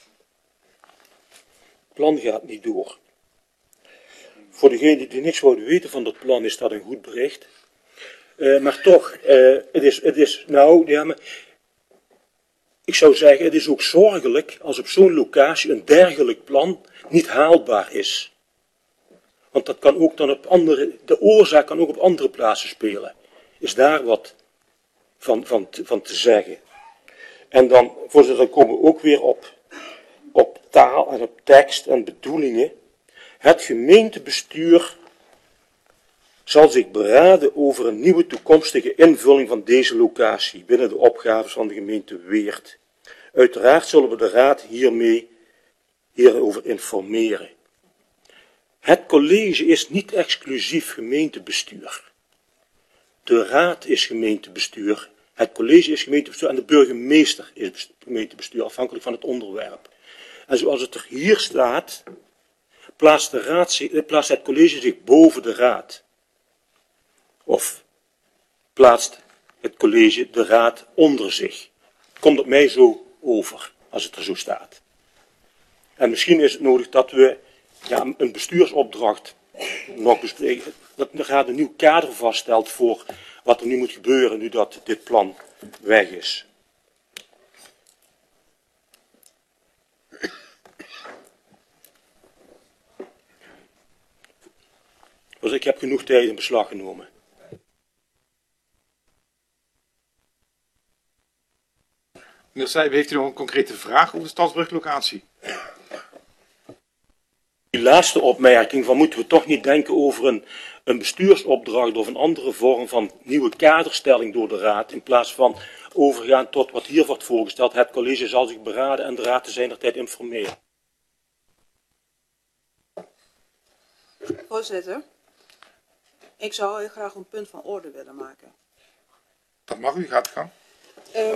Het plan gaat niet door. Voor degenen die niks zouden weten van dat plan is dat een goed bericht. Uh, maar toch, uh, het, is, het is, nou, ja, maar, ik zou zeggen, het is ook zorgelijk als op zo'n locatie een dergelijk plan niet haalbaar is. Want dat kan ook dan op andere, de oorzaak kan ook op andere plaatsen spelen. Is daar wat van, van, van te zeggen. En dan, voorzitter, dan komen we ook weer op, op taal en op tekst en bedoelingen. Het gemeentebestuur zal zich beraden over een nieuwe toekomstige invulling van deze locatie binnen de opgaves van de gemeente Weert. Uiteraard zullen we de raad hiermee, hierover informeren. Het college is niet exclusief gemeentebestuur. De raad is gemeentebestuur, het college is gemeentebestuur en de burgemeester is gemeentebestuur, afhankelijk van het onderwerp. En zoals het er hier staat, plaatst, de raad, plaatst het college zich boven de raad. Of plaatst het college de raad onder zich. Komt op mij zo over, als het er zo staat. En misschien is het nodig dat we ja, een bestuursopdracht nog bespreken. Dat de raad een nieuw kader vaststelt voor wat er nu moet gebeuren, nu dat dit plan weg is. Dus ik heb genoeg tijd in beslag genomen. Meneer Seijbe, heeft u nog een concrete vraag over de Stadsbruglocatie? Die laatste opmerking van moeten we toch niet denken over een, een bestuursopdracht of een andere vorm van nieuwe kaderstelling door de raad, in plaats van overgaan tot wat hier wordt voorgesteld. Het college zal zich beraden en de raad te zijner tijd informeren. Voorzitter, ik zou heel graag een punt van orde willen maken. Dat mag u, gaat gang. Um,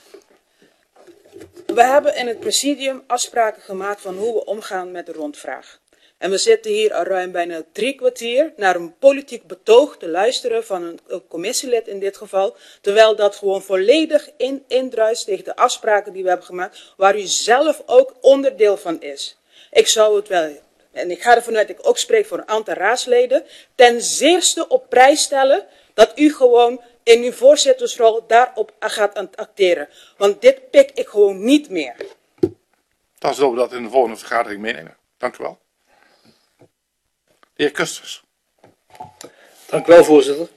we hebben in het presidium afspraken gemaakt van hoe we omgaan met de rondvraag. En we zitten hier al ruim bijna drie kwartier naar een politiek betoog te luisteren van een, een commissielid in dit geval. Terwijl dat gewoon volledig in, indruist tegen de afspraken die we hebben gemaakt, waar u zelf ook onderdeel van is. Ik zou het wel, en ik ga ervan uit dat ik ook spreek voor een aantal raadsleden, ten zeerste op prijs stellen dat u gewoon in uw voorzittersrol daarop gaat acteren. Want dit pik ik gewoon niet meer. Dan zullen we dat in de volgende vergadering meenemen. Dank u wel. De heer Kusters. Dank u wel, voorzitter.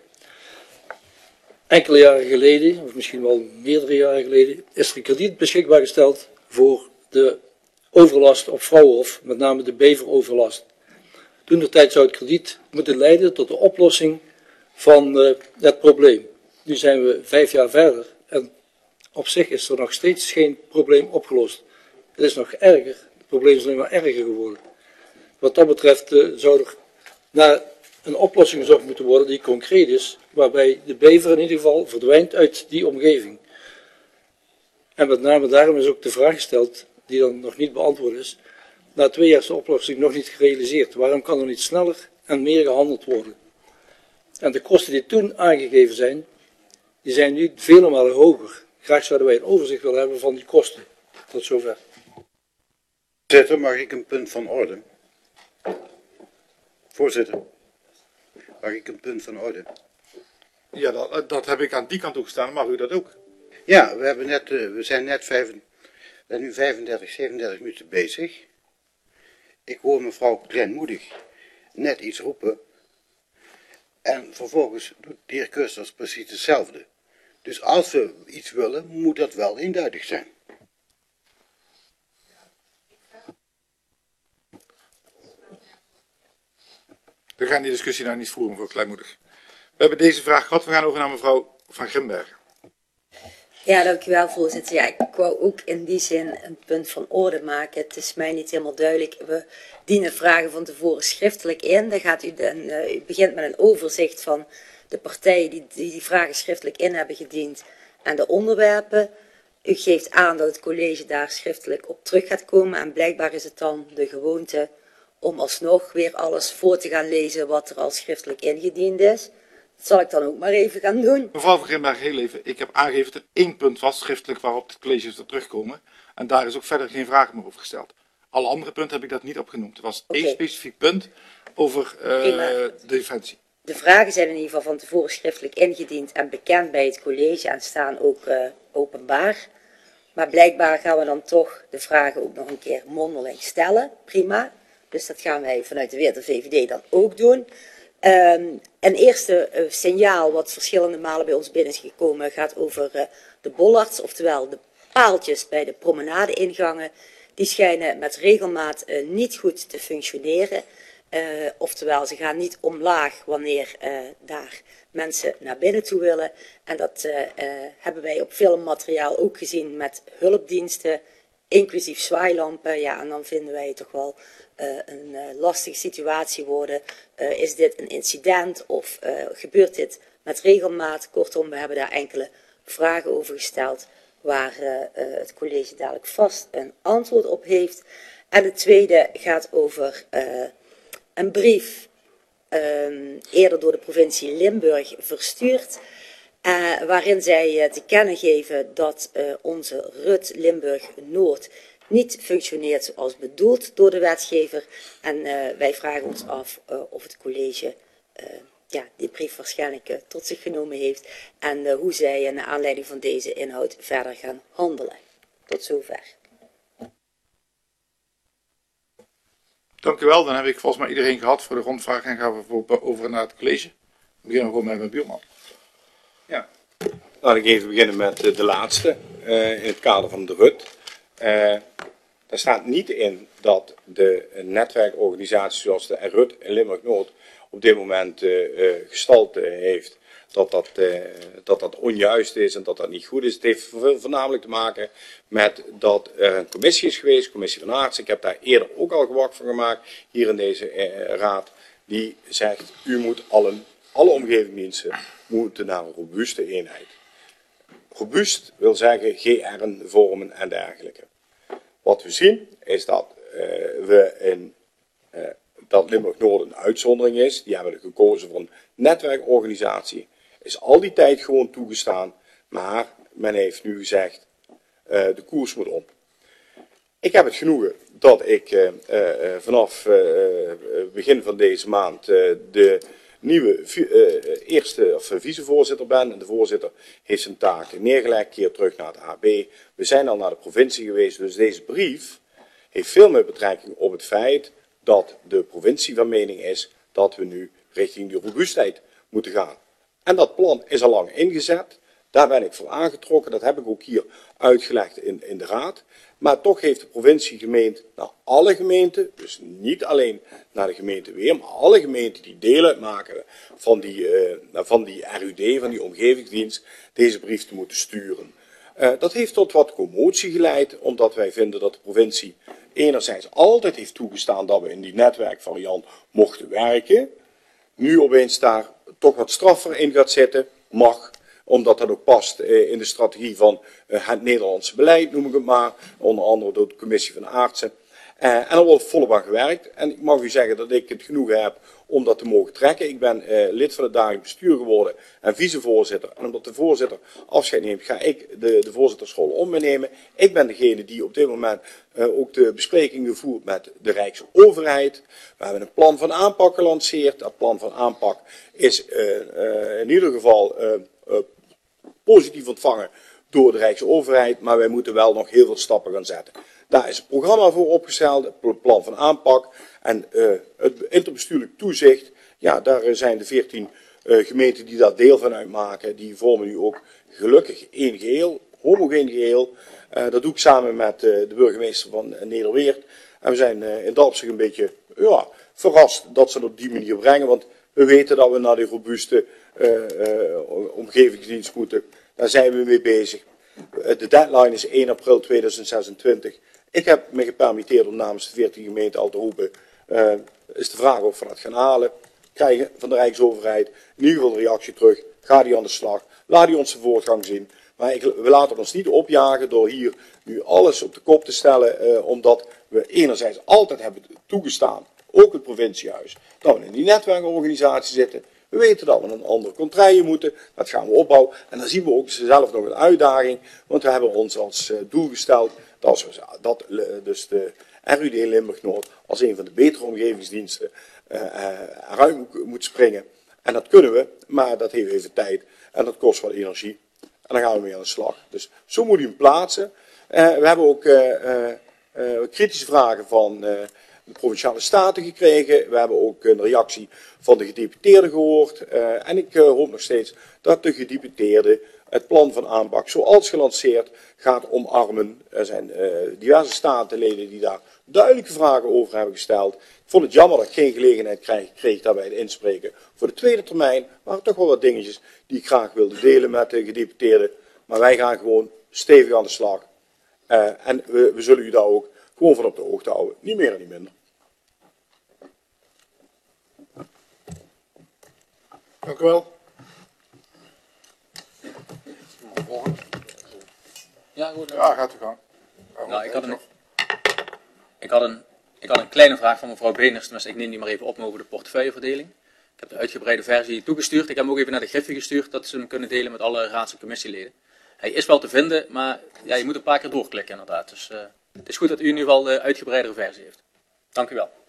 Enkele jaren geleden, of misschien wel meerdere jaren geleden, is er krediet beschikbaar gesteld voor de overlast op Vrouwenhof, met name de beveroverlast. Toen de tijd zou het krediet moeten leiden tot de oplossing van uh, het probleem. Nu zijn we vijf jaar verder en op zich is er nog steeds geen probleem opgelost. Het is nog erger, het probleem is alleen maar erger geworden. Wat dat betreft uh, zou er naar een oplossing gezocht moeten worden die concreet is, waarbij de bever in ieder geval verdwijnt uit die omgeving. En met name daarom is ook de vraag gesteld, die dan nog niet beantwoord is, na twee jaar is de oplossing nog niet gerealiseerd. Waarom kan er niet sneller en meer gehandeld worden? En de kosten die toen aangegeven zijn, die zijn nu vele malen hoger. Graag zouden wij een overzicht willen hebben van die kosten. Tot zover. Voorzitter, mag ik een punt van orde? Voorzitter, mag ik een punt van orde? Ja, dat, dat heb ik aan die kant toegestaan. Mag u dat ook? Ja, we, hebben net, uh, we zijn net vijf, we zijn nu vijfendertig, zevenendertig minuten bezig. Ik hoor mevrouw Kleinmoedig net iets roepen. En vervolgens doet de heer Kusters precies hetzelfde. Dus als we iets willen, moet dat wel eenduidig zijn. We gaan die discussie nou niet voeren, mevrouw Kleinmoedig. We hebben deze vraag gehad. We gaan over naar mevrouw Van Grimbergen. Ja, dankjewel, voorzitter. Ja, ik wou ook in die zin een punt van orde maken. Het is mij niet helemaal duidelijk. We dienen vragen van tevoren schriftelijk in. Dan gaat u, dan, uh, u begint met een overzicht van de partijen die, die die vragen schriftelijk in hebben gediend en de onderwerpen. U geeft aan dat het college daar schriftelijk op terug gaat komen. En blijkbaar is het dan de gewoonte om alsnog weer alles voor te gaan lezen wat er al schriftelijk ingediend is. Dat zal ik dan ook maar even gaan doen. Mevrouw Van Grimbergen, heel even. Ik heb aangegeven dat er één punt was, schriftelijk, waarop het college is terugkomen. En daar is ook verder geen vragen meer over gesteld. Alle andere punten heb ik dat niet opgenoemd. Er was Okay. één specifiek punt over uh, de defensie. De vragen zijn in ieder geval van tevoren schriftelijk ingediend en bekend bij het college en staan ook uh, openbaar. Maar blijkbaar gaan we dan toch de vragen ook nog een keer mondeling stellen. Prima. Dus dat gaan wij vanuit de W V V D dan ook doen. Um, een eerste uh, signaal wat verschillende malen bij ons binnen is gekomen gaat over uh, de bollards, oftewel de paaltjes bij de promenadeingangen. Die schijnen met regelmaat uh, niet goed te functioneren. Uh, oftewel, ze gaan niet omlaag wanneer uh, daar mensen naar binnen toe willen. En dat uh, uh, hebben wij op filmmateriaal ook gezien met hulpdiensten, inclusief zwaailampen. Ja, en dan vinden wij het toch wel uh, een uh, lastige situatie worden. Uh, is dit een incident of uh, gebeurt dit met regelmaat? Kortom, we hebben daar enkele vragen over gesteld waar uh, uh, het college dadelijk vast een antwoord op heeft. En de tweede gaat over uh, een brief um, eerder door de provincie Limburg verstuurd. Uh, waarin zij uh, te kennen geven dat uh, onze R U T Limburg Noord niet functioneert zoals bedoeld door de wetgever. En uh, wij vragen ons af uh, of het college uh, ja, die brief waarschijnlijk uh, tot zich genomen heeft. En uh, hoe zij uh, naar aanleiding van deze inhoud verder gaan handelen. Tot zover. Dank u wel. Dan heb ik volgens mij iedereen gehad voor de rondvraag en gaan we voor, over naar het college. We beginnen gewoon met mijn buurman. Ja, laat ik even beginnen met uh, de laatste uh, in het kader van de R U T. Uh, daar staat niet in dat de netwerkorganisatie zoals de R U T in Limburg-Noord op dit moment uh, uh, gestalte heeft, dat dat, uh, dat dat onjuist is en dat dat niet goed is. Het heeft voornamelijk te maken met dat er een commissie is geweest, de commissie van Aartsen. Ik heb daar eerder ook al gewag van gemaakt, hier in deze uh, raad, die zegt, u moet allen, alle omgevingsdiensten moeten naar een robuuste eenheid. Robuust wil zeggen G R'en vormen en dergelijke. Wat we zien is dat uh, we in uh, dat Limburg-Noord een uitzondering is. Die hebben we gekozen voor een netwerkorganisatie. Is al die tijd gewoon toegestaan, maar men heeft nu gezegd, uh, de koers moet om. Ik heb het genoegen dat ik uh, uh, vanaf uh, begin van deze maand uh, de nieuwe uh, eerste of vicevoorzitter ben. En de voorzitter heeft zijn taak neergelegd, keer terug naar het A B. We zijn al naar de provincie geweest, dus deze brief heeft veel meer betrekking op het feit dat de provincie van mening is dat we nu richting die robuustheid moeten gaan. En dat plan is al lang ingezet. Daar ben ik voor aangetrokken. Dat heb ik ook hier uitgelegd in, in de raad. Maar toch heeft de provincie gemeend naar alle gemeenten, dus niet alleen naar de gemeente Weer, maar alle gemeenten die deel uitmaken van die, uh, van die R U D, van die omgevingsdienst, deze brief te moeten sturen. Uh, dat heeft tot wat commotie geleid, omdat wij vinden dat de provincie enerzijds altijd heeft toegestaan dat we in die netwerkvariant mochten werken. Nu opeens daar toch wat straffer in gaat zitten, mag, omdat dat ook past in de strategie van het Nederlandse beleid, noem ik het maar, onder andere door de commissie van Aartsen. En er wordt volop aan gewerkt. En ik mag u zeggen dat ik het genoegen heb om dat te mogen trekken. Ik ben uh, lid van het dagelijks bestuur geworden en vicevoorzitter. En omdat de voorzitter afscheid neemt, ga ik de, de voorzittersrol om me nemen. Ik ben degene die op dit moment uh, ook de besprekingen voert met de Rijksoverheid. We hebben een plan van aanpak gelanceerd. Dat plan van aanpak is uh, uh, in ieder geval uh, uh, positief ontvangen door de Rijksoverheid. Maar wij moeten wel nog heel veel stappen gaan zetten. Daar is een programma voor opgesteld, het plan van aanpak en uh, het interbestuurlijk toezicht. Ja, daar zijn de veertien uh, gemeenten die daar deel van uitmaken. Die vormen nu ook gelukkig één geheel, homogeen geheel. Uh, dat doe ik samen met uh, de burgemeester van uh, Nederweert. En we zijn uh, in dat opzicht een beetje ja, verrast dat ze het op die manier brengen. Want we weten dat we naar die robuuste uh, uh, omgevingsdienst moeten. Daar zijn we mee bezig. Uh, de deadline is één april tweeduizend zesentwintig. Ik heb me gepermitteerd om namens de veertien gemeenten al te roepen, uh, is de vraag of we dat gaan halen. Krijgen van de Rijksoverheid in ieder geval een reactie terug. Ga die aan de slag. Laat die onze voortgang zien. Maar ik, we laten ons niet opjagen door hier nu alles op de kop te stellen. Uh, omdat we enerzijds altijd hebben toegestaan, ook het provinciehuis, dat we in die netwerkorganisatie zitten. We weten dat we een andere contraille moeten. Dat gaan we opbouwen. En dan zien we ook zelf nog een uitdaging. Want we hebben ons als uh, doel gesteld dat, we, dat uh, dus de R U D Limburg-Noord als een van de betere omgevingsdiensten uh, uh, eruit moet, moet springen. En dat kunnen we, maar dat heeft even tijd. En dat kost wat energie. En dan gaan we mee aan de slag. Dus zo moet u hem plaatsen. Uh, we hebben ook uh, uh, uh, kritische vragen van uh, de Provinciale Staten gekregen. We hebben ook een reactie van de gedeputeerden gehoord. Uh, en ik uh, hoop nog steeds dat de gedeputeerden het plan van aanpak zoals gelanceerd gaat omarmen. Er zijn uh, diverse statenleden die daar duidelijke vragen over hebben gesteld. Ik vond het jammer dat ik geen gelegenheid kreeg, kreeg daarbij het inspreken voor de tweede termijn. Maar toch wel wat dingetjes die ik graag wilde delen met de gedeputeerden. Maar wij gaan gewoon stevig aan de slag. Uh, en we, we zullen u daar ook gewoon van op de hoogte houden. Niet meer en niet minder. Dank u wel. Ja, goed. Ja, gaat u gang. Nou, ik had een, ik had een, ik had een kleine vraag van mevrouw Beners, dus ik neem die maar even op over de portefeuilleverdeling. Ik heb de uitgebreide versie toegestuurd. Ik heb hem ook even naar de Griffie gestuurd, dat ze hem kunnen delen met alle raads- en commissieleden. Hij is wel te vinden, maar ja, je moet een paar keer doorklikken inderdaad. Dus uh, het is goed dat u in ieder geval de uitgebreidere versie heeft. Dank u wel.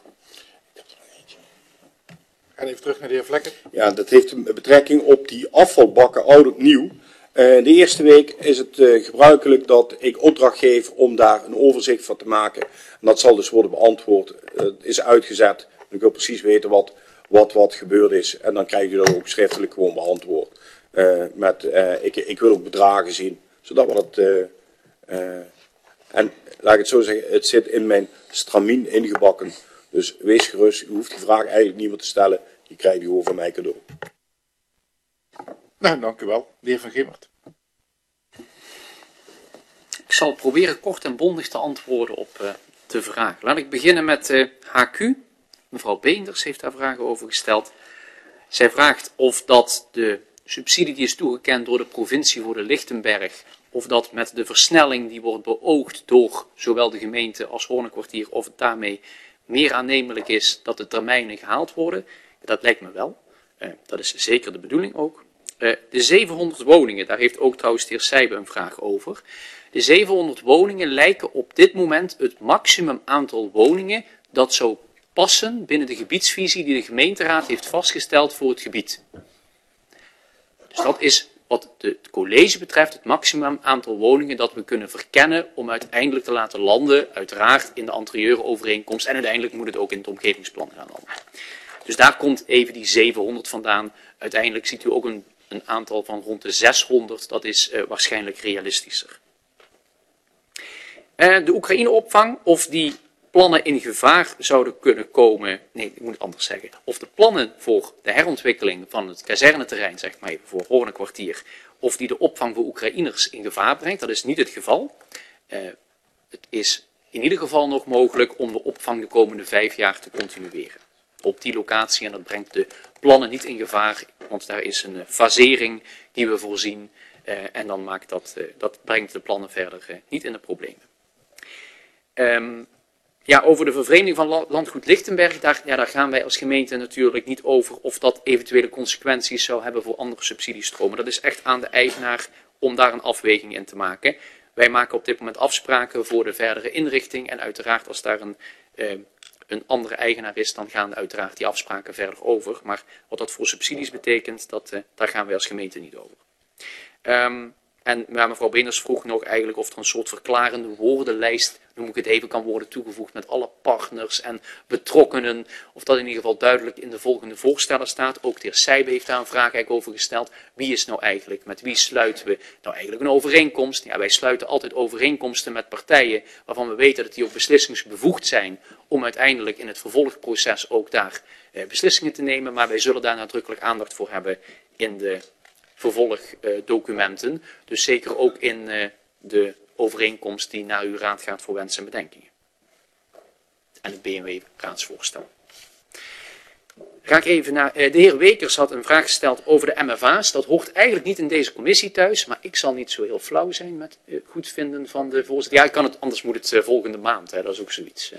En even terug naar de heer Vlekken. Ja, dat heeft een betrekking op die afvalbakken oud op nieuw. Uh, de eerste week is het uh, gebruikelijk dat ik opdracht geef om daar een overzicht van te maken. En dat zal dus worden beantwoord. Het uh, is uitgezet. Ik wil precies weten wat, wat, wat gebeurd is. En dan krijg je dat ook schriftelijk gewoon beantwoord. Uh, met, uh, ik, ik wil ook bedragen zien, zodat we dat... Uh, uh, en laat ik het zo zeggen, het zit in mijn stramien ingebakken. Dus wees gerust, u hoeft die vraag eigenlijk niet meer te stellen. Die krijgt u gewoon van mij cadeau. Nou, dank u wel. De heer Van Gimmert. Ik zal proberen kort en bondig te antwoorden op uh, de vraag. Laat ik beginnen met uh, H Q. Mevrouw Beenders heeft daar vragen over gesteld. Zij vraagt of dat de subsidie die is toegekend door de provincie voor de Lichtenberg, of dat met de versnelling die wordt beoogd door zowel de gemeente als Hornenkwartier, of het daarmee meer aannemelijk is dat de termijnen gehaald worden. Dat lijkt me wel. Uh, dat is zeker de bedoeling ook. Uh, de zevenhonderd woningen, daar heeft ook trouwens de heer Sijbe een vraag over. De zevenhonderd woningen lijken op dit moment het maximum aantal woningen dat zou passen binnen de gebiedsvisie die de gemeenteraad heeft vastgesteld voor het gebied. Dus dat is wat de, het college betreft het maximum aantal woningen dat we kunnen verkennen om uiteindelijk te laten landen, uiteraard in de anterieure overeenkomst en uiteindelijk moet het ook in het omgevingsplan gaan landen. Dus daar komt even die zevenhonderd vandaan. Uiteindelijk ziet u ook een, een aantal van rond de zeshonderd, dat is uh, waarschijnlijk realistischer. Uh, de Oekraïne-opvang, of die plannen in gevaar zouden kunnen komen, nee, ik moet het anders zeggen, of de plannen voor de herontwikkeling van het kazerneterrein, zeg maar even, voor Hornenkwartier, of die de opvang voor Oekraïners in gevaar brengt, dat is niet het geval. Uh, het is in ieder geval nog mogelijk om de opvang de komende vijf jaar te continueren op die locatie en dat brengt de plannen niet in gevaar, want daar is een uh, fasering die we voorzien uh, en dan maakt dat, uh, dat brengt de plannen verder uh, niet in de problemen. Um, Ja, over de vervreemding van landgoed Lichtenberg, daar, ja, daar gaan wij als gemeente natuurlijk niet over of dat eventuele consequenties zou hebben voor andere subsidiestromen. Dat is echt aan de eigenaar om daar een afweging in te maken. Wij maken op dit moment afspraken voor de verdere inrichting en uiteraard als daar een, eh, een andere eigenaar is, dan gaan uiteraard die afspraken verder over. Maar wat dat voor subsidies betekent, dat, eh, daar gaan wij als gemeente niet over. Um, En ja, mevrouw Beenders vroeg nog eigenlijk of er een soort verklarende woordenlijst, noem ik het even, kan worden toegevoegd met alle partners en betrokkenen. Of dat in ieder geval duidelijk in de volgende voorstellen staat. Ook de heer Sijbe heeft daar een vraag eigenlijk over gesteld. Wie is nou eigenlijk, met wie sluiten we nou eigenlijk een overeenkomst? Ja, wij sluiten altijd overeenkomsten met partijen waarvan we weten dat die ook beslissingsbevoegd zijn om uiteindelijk in het vervolgproces ook daar eh, beslissingen te nemen. Maar wij zullen daar nadrukkelijk aandacht voor hebben in de vervolgdocumenten, dus zeker ook in uh, de overeenkomst die naar uw raad gaat voor wensen en bedenkingen. En het B M W-raadsvoorstel. Ga ik even naar, uh, de heer Wekers had een vraag gesteld over de M F A's. Dat hoort eigenlijk niet in deze commissie thuis, maar ik zal niet zo heel flauw zijn met uh, goedvinden van de voorzitter. Ja, ik kan het, anders moet het uh, volgende maand, hè, dat is ook zoiets. Uh.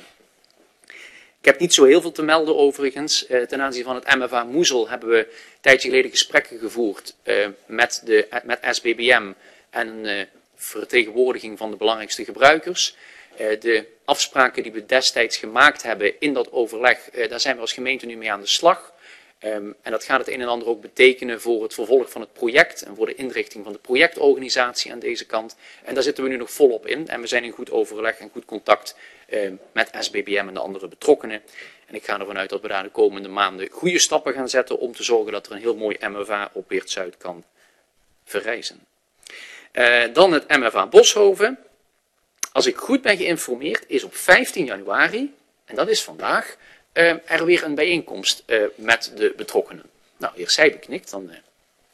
Ik heb niet zo heel veel te melden overigens. Uh, ten aanzien van het M F A Moezel hebben we een tijdje geleden gesprekken gevoerd uh, met, de, met S B B M en een uh, vertegenwoordiging van de belangrijkste gebruikers. Uh, de afspraken die we destijds gemaakt hebben in dat overleg, uh, daar zijn we als gemeente nu mee aan de slag. Um, en dat gaat het een en ander ook betekenen voor het vervolg van het project en voor de inrichting van de projectorganisatie aan deze kant. En daar zitten we nu nog volop in en we zijn in goed overleg en goed contact uh, met S B B M en de andere betrokkenen. En ik ga ervan uit dat we daar de komende maanden goede stappen gaan zetten om te zorgen dat er een heel mooi M F A op Weert-Zuid kan verrijzen. Uh, dan het M F A Boshoven. Als ik goed ben geïnformeerd is op vijftien januari, en dat is vandaag, Uh, er weer een bijeenkomst uh, met de betrokkenen. Nou, de heer Sijbe knikt dan. Uh.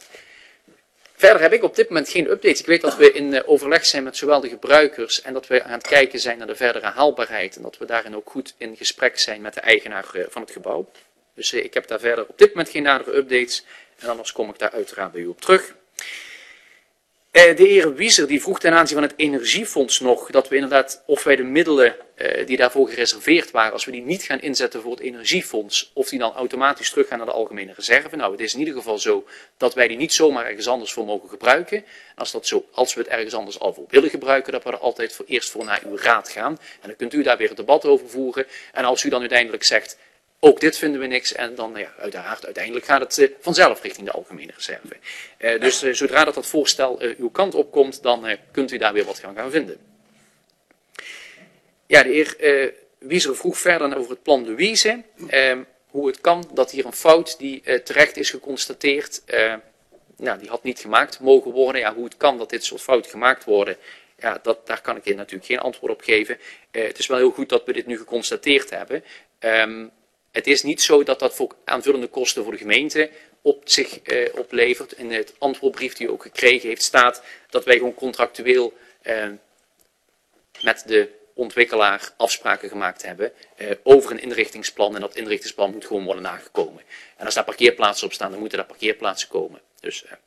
Verder heb ik op dit moment geen updates. Ik weet dat we in uh, overleg zijn met zowel de gebruikers en dat we aan het kijken zijn naar de verdere haalbaarheid. En dat we daarin ook goed in gesprek zijn met de eigenaar uh, van het gebouw. Dus uh, ik heb daar verder op dit moment geen nadere updates. En anders kom ik daar uiteraard bij u op terug. Uh, de heer Wieser die vroeg ten aanzien van het energiefonds nog dat we inderdaad, of wij de middelen uh, die daarvoor gereserveerd waren, als we die niet gaan inzetten voor het energiefonds, of die dan automatisch teruggaan naar de algemene reserve. Nou, het is in ieder geval zo dat wij die niet zomaar ergens anders voor mogen gebruiken. En als, dat zo, als we het ergens anders al voor willen gebruiken, dat we er altijd voor, eerst voor naar uw raad gaan. En dan kunt u daar weer het debat over voeren. En als u dan uiteindelijk zegt, ook dit vinden we niks, en dan ja, uiteraard, uiteindelijk gaat het uh, vanzelf richting de algemene reserve. Uh, dus uh, zodra dat, dat voorstel uh, uw kant opkomt, dan uh, kunt u daar weer wat gaan, gaan vinden. Ja, de heer uh, Wieser vroeg verder over het plan Louise. Uh, hoe het kan dat hier een fout die uh, terecht is geconstateerd, uh, nou, die had niet gemaakt mogen worden. Ja, hoe het kan dat dit soort fouten gemaakt worden, ja, dat, daar kan ik hier natuurlijk geen antwoord op geven. Uh, het is wel heel goed dat we dit nu geconstateerd hebben. Um, Het is niet zo dat dat voor aanvullende kosten voor de gemeente op zich eh, oplevert. In het antwoordbrief die u ook gekregen heeft staat dat wij gewoon contractueel eh, met de ontwikkelaar afspraken gemaakt hebben eh, over een inrichtingsplan. En dat inrichtingsplan moet gewoon worden nagekomen. En als daar parkeerplaatsen op staan, dan moeten daar parkeerplaatsen komen. Dus eh,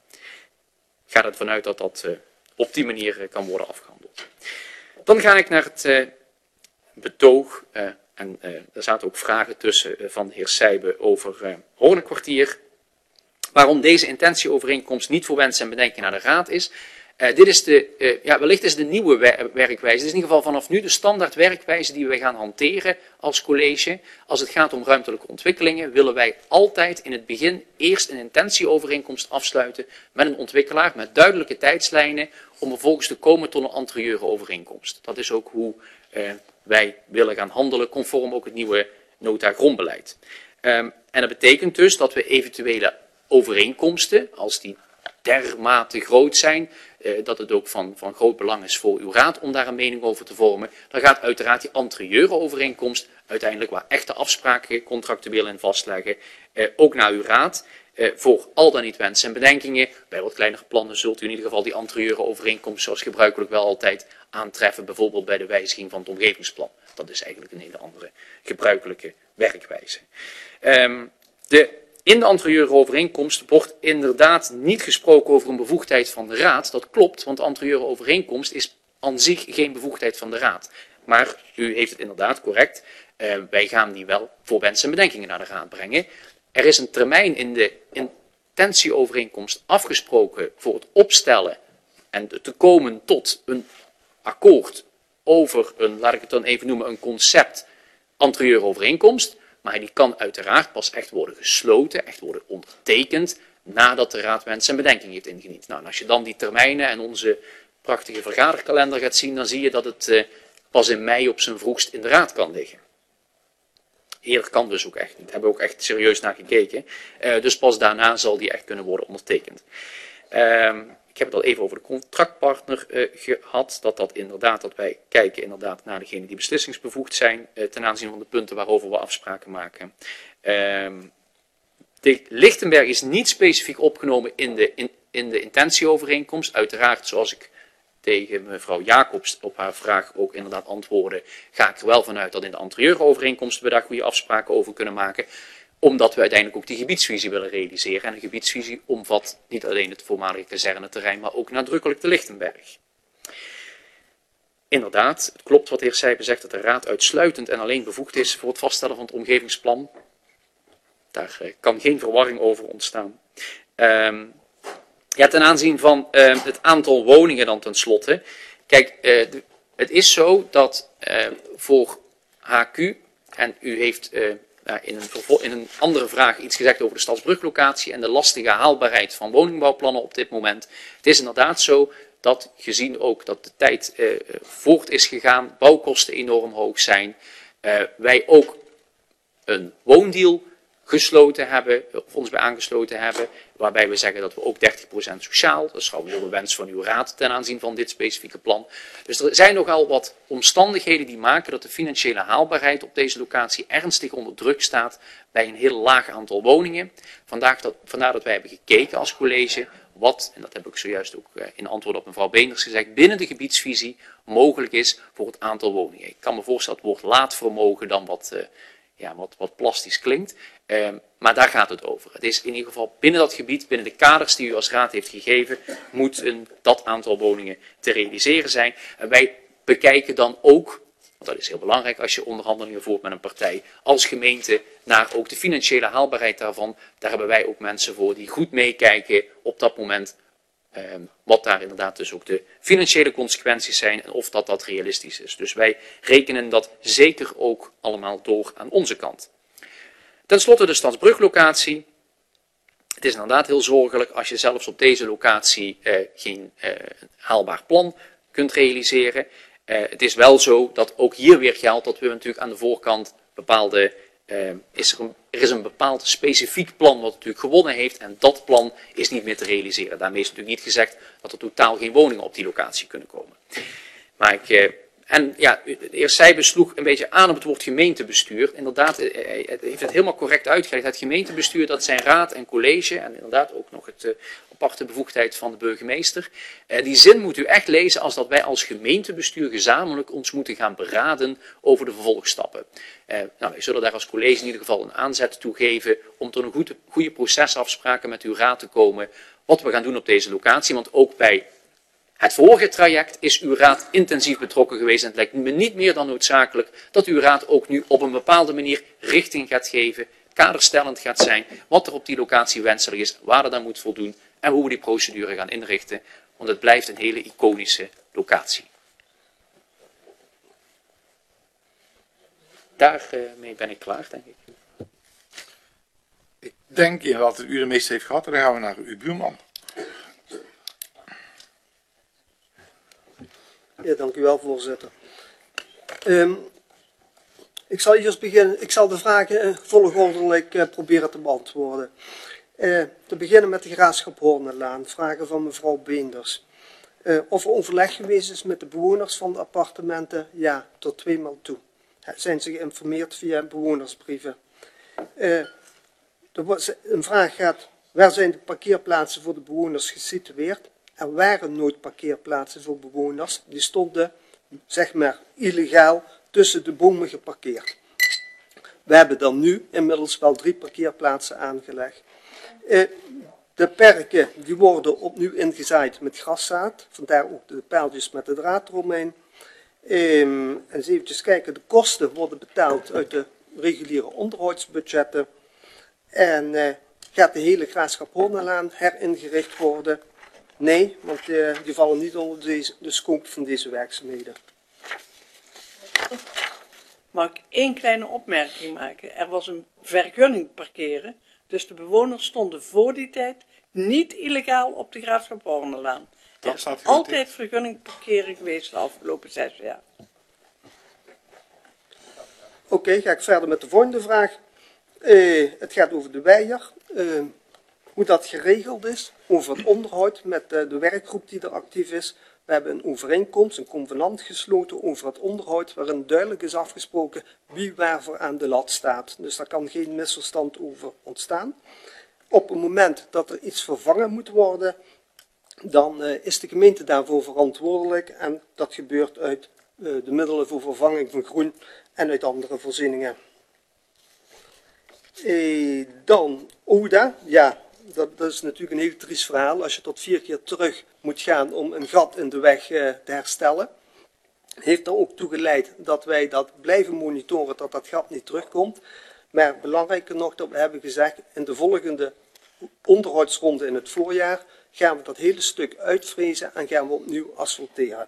ga ervan uit dat dat eh, op die manier eh, kan worden afgehandeld. Dan ga ik naar het eh, betoog. Eh, En uh, er zaten ook vragen tussen uh, van de heer Sijbe over uh, Hoornkwartier. Waarom deze intentieovereenkomst niet voor wensen en bedenken naar de raad is. Uh, dit is de, uh, ja, wellicht is de nieuwe wer werkwijze. Het is in ieder geval vanaf nu de standaard werkwijze die wij gaan hanteren als college. Als het gaat om ruimtelijke ontwikkelingen willen wij altijd in het begin eerst een intentieovereenkomst afsluiten met een ontwikkelaar met duidelijke tijdslijnen om vervolgens te komen tot een anterieure overeenkomst. Dat is ook hoe uh, wij willen gaan handelen conform ook het nieuwe nota grondbeleid. Um, en dat betekent dus dat we eventuele overeenkomsten, als die dermate groot zijn, uh, dat het ook van, van groot belang is voor uw raad om daar een mening over te vormen, dan gaat uiteraard die anterieure overeenkomst, uiteindelijk waar echte afspraken contractueel in vastleggen, uh, ook naar uw raad. Uh, voor al dan niet wensen en bedenkingen. Bij wat kleinere plannen zult u in ieder geval die anterieure overeenkomst zoals gebruikelijk wel altijd aantreffen. Bijvoorbeeld bij de wijziging van het omgevingsplan. Dat is eigenlijk een hele andere gebruikelijke werkwijze. Um, de, in de anterieure overeenkomst wordt inderdaad niet gesproken over een bevoegdheid van de raad. Dat klopt, want de anterieure overeenkomst is aan zich geen bevoegdheid van de raad. Maar u heeft het inderdaad correct. Uh, wij gaan die wel voor wensen en bedenkingen naar de raad brengen. Er is een termijn in de intentieovereenkomst afgesproken voor het opstellen en te komen tot een akkoord over een, laat ik het dan even noemen, een concept anterieure overeenkomst. Maar die kan uiteraard pas echt worden gesloten, echt worden ondertekend, nadat de raad wensen en bedenkingen heeft ingediend. Nou, en als je dan die termijnen en onze prachtige vergaderkalender gaat zien, dan zie je dat het uh, pas in mei op zijn vroegst in de raad kan liggen. Eerder kan dus ook echt niet. Daar hebben we ook echt serieus naar gekeken. Uh, dus pas daarna zal die echt kunnen worden ondertekend. Uh, ik heb het al even over de contractpartner uh, gehad. Dat dat inderdaad, dat wij kijken inderdaad naar degenen die beslissingsbevoegd zijn. Uh, ten aanzien van de punten waarover we afspraken maken. Uh, de Lichtenberg is niet specifiek opgenomen in de, in, in de intentieovereenkomst. Uiteraard, zoals ik tegen mevrouw Jacobs op haar vraag ook inderdaad antwoorden, ga ik er wel vanuit dat in de anterieure overeenkomsten we daar goede afspraken over kunnen maken, omdat we uiteindelijk ook die gebiedsvisie willen realiseren. En een gebiedsvisie omvat niet alleen het voormalige kazerneterrein, maar ook nadrukkelijk de Lichtenberg. Inderdaad, het klopt wat de heer Sijbe zegt, dat de raad uitsluitend en alleen bevoegd is voor het vaststellen van het omgevingsplan. Daar uh, kan geen verwarring over ontstaan. Um, Ja, ten aanzien van uh, het aantal woningen dan tenslotte. Kijk, uh, de, het is zo dat uh, voor H Q, en u heeft uh, in, een in een andere vraag iets gezegd over de stadsbruglocatie en de lastige haalbaarheid van woningbouwplannen op dit moment. Het is inderdaad zo dat, gezien ook dat de tijd uh, voort is gegaan, bouwkosten enorm hoog zijn, uh, wij ook een woondeal gesloten hebben, of ons bij aangesloten hebben, waarbij we zeggen dat we ook dertig procent sociaal, dat is trouwens de wens van uw raad ten aanzien van dit specifieke plan. Dus er zijn nogal wat omstandigheden die maken dat de financiële haalbaarheid op deze locatie ernstig onder druk staat bij een heel laag aantal woningen. Vandaar dat, vandaar dat wij hebben gekeken als college wat, en dat heb ik zojuist ook in antwoord op mevrouw Beenders gezegd, binnen de gebiedsvisie mogelijk is voor het aantal woningen. Ik kan me voorstellen dat het woord laadvermogen dan wat uh, ja, wat, wat plastisch klinkt. Um, maar daar gaat het over. Het is in ieder geval binnen dat gebied, binnen de kaders die u als raad heeft gegeven, moet een, dat aantal woningen te realiseren zijn. En wij bekijken dan ook, want dat is heel belangrijk als je onderhandelingen voert met een partij, als gemeente naar ook de financiële haalbaarheid daarvan. Daar hebben wij ook mensen voor die goed meekijken op dat moment. Um, wat daar inderdaad dus ook de financiële consequenties zijn en of dat dat realistisch is. Dus wij rekenen dat zeker ook allemaal door aan onze kant. Ten slotte de Stadsbruglocatie. Het is inderdaad heel zorgelijk als je zelfs op deze locatie uh, geen uh, haalbaar plan kunt realiseren. Uh, het is wel zo dat ook hier weer geldt dat we natuurlijk aan de voorkant bepaalde, uh, is er, een, er is een bepaald specifiek plan wat natuurlijk gewonnen heeft en dat plan is niet meer te realiseren. Daarmee is natuurlijk niet gezegd dat er totaal geen woningen op die locatie kunnen komen. Maar ik... Uh, En ja, de heer Seijbe sloeg een beetje aan op het woord gemeentebestuur. Inderdaad, hij heeft het helemaal correct uitgelegd. Het gemeentebestuur, dat zijn raad en college. En inderdaad ook nog het uh, aparte bevoegdheid van de burgemeester. Uh, die zin moet u echt lezen als dat wij als gemeentebestuur gezamenlijk ons moeten gaan beraden over de vervolgstappen. Uh, nou, wij zullen daar als college in ieder geval een aanzet toe geven om tot een goede, goede procesafspraken met uw raad te komen. Wat we gaan doen op deze locatie. Want ook bij het vorige traject is uw raad intensief betrokken geweest en het lijkt me niet meer dan noodzakelijk dat uw raad ook nu op een bepaalde manier richting gaat geven, kaderstellend gaat zijn, wat er op die locatie wenselijk is, waar er dan moet voldoen en hoe we die procedure gaan inrichten, want het blijft een hele iconische locatie. Daarmee ben ik klaar, denk ik. Ik denk inderdaad dat u de meeste heeft gehad en dan gaan we naar uw buurman. Ja, dank u wel, voorzitter. Um, ik zal eerst beginnen. Ik zal de vragen uh, volgordelijk uh, proberen te beantwoorden. Uh, te beginnen met de Graafschap Hoornlaan. Vragen van mevrouw Beenders. Uh, of er overleg geweest is met de bewoners van de appartementen? Ja, tot tweemaal toe. Uh, zijn ze geïnformeerd via bewonersbrieven. Uh, er was, een vraag gaat, waar zijn de parkeerplaatsen voor de bewoners gesitueerd? Er waren nooit parkeerplaatsen voor bewoners. Die stonden, zeg maar, illegaal tussen de bomen geparkeerd. We hebben dan nu inmiddels wel drie parkeerplaatsen aangelegd. Eh, de perken die worden opnieuw ingezaaid met graszaad. Vandaar ook de pijltjes met de draad eromheen. Eh, en eens even kijken, de kosten worden betaald uit de reguliere onderhoudsbudgetten. En eh, gaat de hele Graafschap Hoornlaan heringericht worden? Nee, want uh, die vallen niet onder deze, de scope van deze werkzaamheden. Mag ik één kleine opmerking maken? Er was een vergunning parkeren, dus de bewoners stonden voor die tijd niet illegaal op de Graafschap Hoornlaan. Er is altijd vergunning parkeren geweest de afgelopen zes jaar. Oké, okay, ga ik verder met de volgende vraag. Uh, het gaat over de Weijer. Uh, Hoe dat geregeld is over het onderhoud met de werkgroep die er actief is. We hebben een overeenkomst, een convenant gesloten over het onderhoud, waarin duidelijk is afgesproken wie waarvoor aan de lat staat. Dus daar kan geen misverstand over ontstaan. Op het moment dat er iets vervangen moet worden, dan uh, is de gemeente daarvoor verantwoordelijk. En dat gebeurt uit uh, de middelen voor vervanging van groen en uit andere voorzieningen. E, dan O D A, ja. Dat, dat is natuurlijk een heel triest verhaal als je tot vier keer terug moet gaan om een gat in de weg uh, te herstellen. Heeft er ook toe geleid dat wij dat blijven monitoren dat dat gat niet terugkomt. Maar belangrijker nog dat we hebben gezegd in de volgende onderhoudsronde in het voorjaar gaan we dat hele stuk uitvrezen en gaan we opnieuw asfalteren.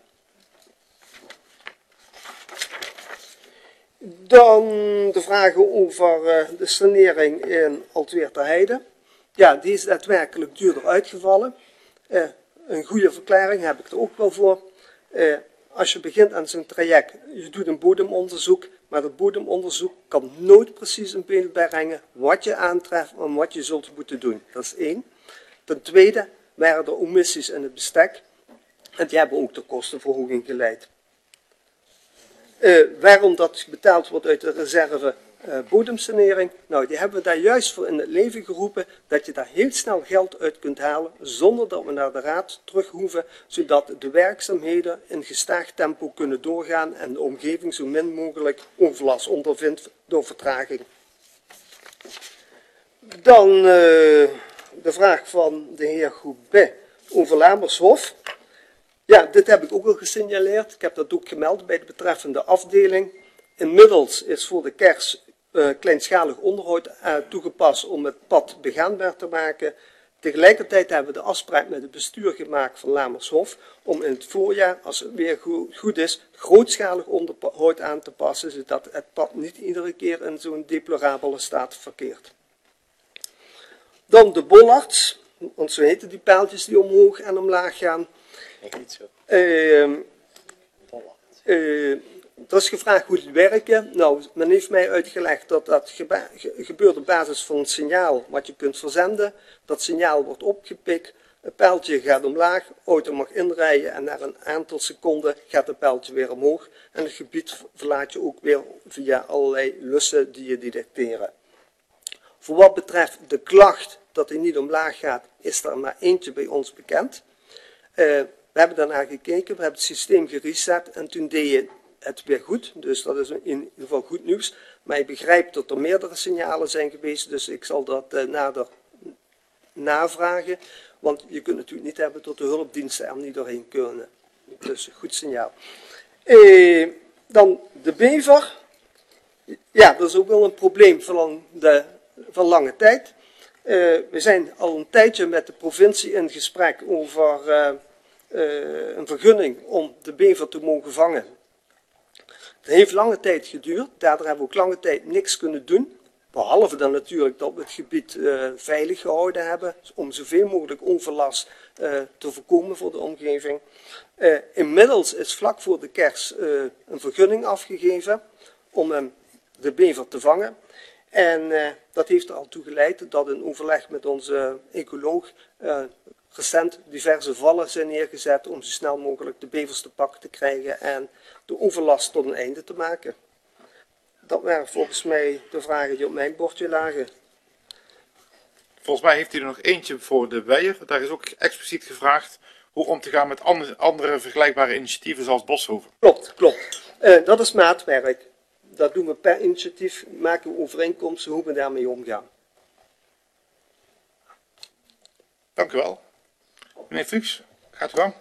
Dan de vragen over uh, de sanering in Altweerterheide. Ja, die is daadwerkelijk duurder uitgevallen. Uh, een goede verklaring heb ik er ook wel voor. Uh, als je begint aan zo'n traject, je doet een bodemonderzoek, maar dat bodemonderzoek kan nooit precies in beeld brengen wat je aantreft en wat je zult moeten doen. Dat is één. Ten tweede waren er omissies in het bestek en die hebben ook tot kostenverhoging geleid. Uh, waarom dat betaald wordt uit de reserve uh, bodemsanering. Nou, die hebben we daar juist voor in het leven geroepen, dat je daar heel snel geld uit kunt halen, zonder dat we naar de raad terug hoeven, zodat de werkzaamheden in gestaag tempo kunnen doorgaan en de omgeving zo min mogelijk overlast ondervindt door vertraging. Dan uh, de vraag van de heer Goubet over Lamershof. Ja, dit heb ik ook al gesignaleerd. Ik heb dat ook gemeld bij de betreffende afdeling. Inmiddels is voor de kers uh, kleinschalig onderhoud uh, toegepast om het pad begaanbaar te maken. Tegelijkertijd hebben we de afspraak met het bestuur gemaakt van Lamershof om in het voorjaar, als het weer goed is, grootschalig onderhoud aan te passen, zodat het pad niet iedere keer in zo'n deplorabele staat verkeert. Dan de bollards, want zo heten die pijltjes die omhoog en omlaag gaan. Niet zo. Uh, uh, er is gevraagd hoe die werken. Nou, men heeft mij uitgelegd dat dat geba gebeurt op basis van een signaal wat je kunt verzenden. Dat signaal wordt opgepikt, het pijltje gaat omlaag, de auto mag inrijden en na een aantal seconden gaat het pijltje weer omhoog. En het gebied verlaat je ook weer via allerlei lussen die je detecteren. Voor wat betreft de klacht dat hij niet omlaag gaat, is er maar eentje bij ons bekend. Uh, we hebben daarna gekeken, we hebben het systeem gereset en toen deed je het weer goed. Dus dat is in ieder geval goed nieuws. Maar ik begrijp dat er meerdere signalen zijn geweest, dus ik zal dat uh, nader navragen. Want je kunt natuurlijk niet hebben dat de hulpdiensten er niet doorheen kunnen. Dus goed signaal. Uh, dan de bever. Ja, dat is ook wel een probleem van, de, van lange tijd. Uh, we zijn al een tijdje met de provincie in gesprek over uh, uh, een vergunning om de bever te mogen vangen. Het heeft lange tijd geduurd, daardoor hebben we ook lange tijd niks kunnen doen. Behalve dan natuurlijk dat we het gebied uh, veilig gehouden hebben, om zoveel mogelijk overlast uh, te voorkomen voor de omgeving. Uh, inmiddels is vlak voor de kerst uh, een vergunning afgegeven om hem de bever te vangen. En uh, dat heeft er al toe geleid dat in overleg met onze ecoloog uh, recent diverse vallen zijn neergezet om zo snel mogelijk de bevers te pakken te krijgen en de overlast tot een einde te maken. Dat waren volgens mij de vragen die op mijn bordje lagen. Volgens mij heeft hij er nog eentje voor de Weijer. Daar is ook expliciet gevraagd hoe om te gaan met andere, andere vergelijkbare initiatieven zoals Boshoven. Klopt, klopt. Uh, dat is maatwerk. Dat doen we per initiatief, maken we overeenkomsten hoe we daarmee omgaan. Dank u wel. Meneer Fuchs, gaat u gang.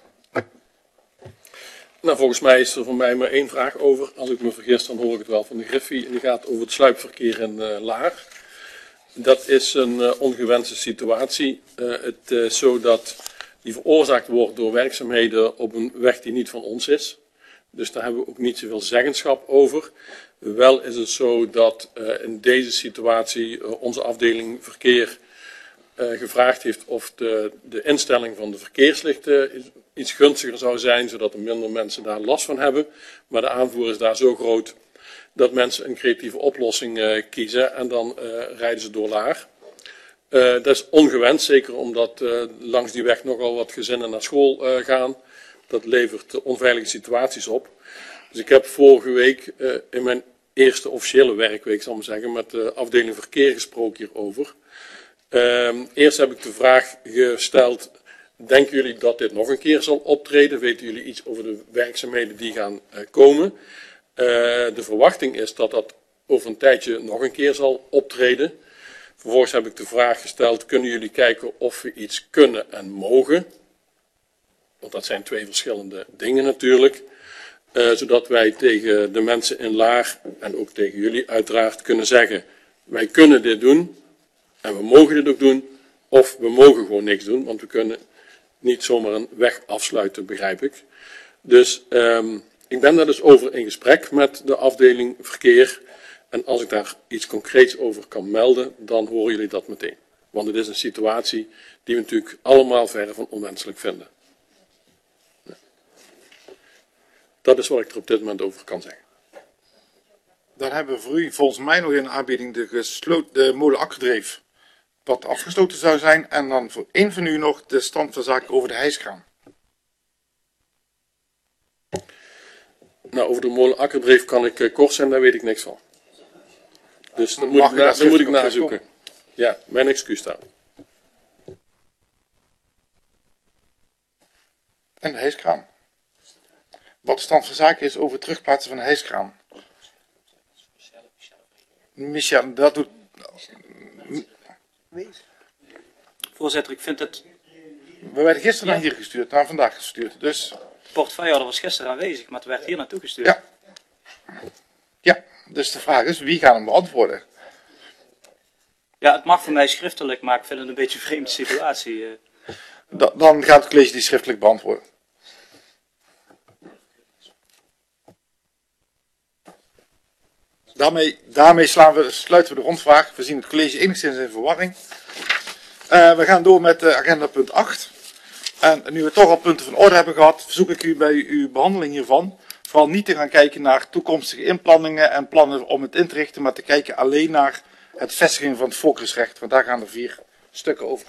Nou, volgens mij is er voor mij maar één vraag over. Als ik me vergis, dan hoor ik het wel van de Griffie. En die gaat over het sluipverkeer in uh, Laar. Dat is een uh, ongewenste situatie. Uh, het is zo dat die veroorzaakt wordt door werkzaamheden op een weg die niet van ons is. Dus daar hebben we ook niet zoveel zeggenschap over. Wel is het zo dat uh, in deze situatie uh, onze afdeling verkeer uh, gevraagd heeft of de, de instelling van de verkeerslichten iets gunstiger zou zijn, zodat er minder mensen daar last van hebben. Maar de aanvoer is daar zo groot dat mensen een creatieve oplossing uh, kiezen en dan uh, rijden ze door Laar. Uh, dat is ongewenst, zeker omdat uh, langs die weg nogal wat gezinnen naar school uh, gaan. Dat levert onveilige situaties op. Dus ik heb vorige week uh, in mijn eerste officiële werkweek, zal ik maar zeggen, met de afdeling verkeer gesproken hierover. Uh, eerst heb ik de vraag gesteld, denken jullie dat dit nog een keer zal optreden? Weten jullie iets over de werkzaamheden die gaan uh, komen? Uh, de verwachting is dat dat over een tijdje nog een keer zal optreden. Vervolgens heb ik de vraag gesteld, kunnen jullie kijken of we iets kunnen en mogen? Want dat zijn twee verschillende dingen natuurlijk. Uh, zodat wij tegen de mensen in Laar en ook tegen jullie uiteraard kunnen zeggen, wij kunnen dit doen en we mogen dit ook doen. Of we mogen gewoon niks doen, want we kunnen niet zomaar een weg afsluiten, begrijp ik. Dus um, ik ben daar dus over in gesprek met de afdeling verkeer. En als ik daar iets concreets over kan melden, dan horen jullie dat meteen. Want het is een situatie die we natuurlijk allemaal verre van onwenselijk vinden. Dat is wat ik er op dit moment over kan zeggen. Dan hebben we voor u volgens mij nog in aanbieding de, gesloot, de molen Akkerdreef, wat afgesloten zou zijn. En dan voor één van u nog de stand van zaken over de hijskraan. Nou, over de molen Akkerdreef kan ik uh, kort zijn, daar weet ik niks van. Dus dat moet, Mag ik, je na, daar dat moet ik schriftelijk op nazoeken. Ja, mijn excuus daar. En de hijskraan. Wat de stand van zaken is over het terugplaatsen van de hijskraan. Michel, dat doet... Voorzitter, ik vind het... We werden gisteren Ja. naar hier gestuurd, naar vandaag gestuurd. Dus De portefeuillehouder was gisteren aanwezig, maar het werd hier naartoe gestuurd. Ja. Ja, dus de vraag is, wie gaat hem beantwoorden? Ja, het mag voor mij schriftelijk, maar ik vind het een beetje een vreemde situatie. eh. Da- dan gaat het college die schriftelijk beantwoorden. Daarmee, daarmee slaan we, sluiten we de rondvraag. We zien het college enigszins in verwarring. Uh, we gaan door met uh, agenda punt acht. En nu we toch al punten van orde hebben gehad, verzoek ik u bij uw behandeling hiervan vooral niet te gaan kijken naar toekomstige inplanningen en plannen om het in te richten, maar te kijken alleen naar het vestigen van het volkersrecht, want daar gaan er vier stukken over.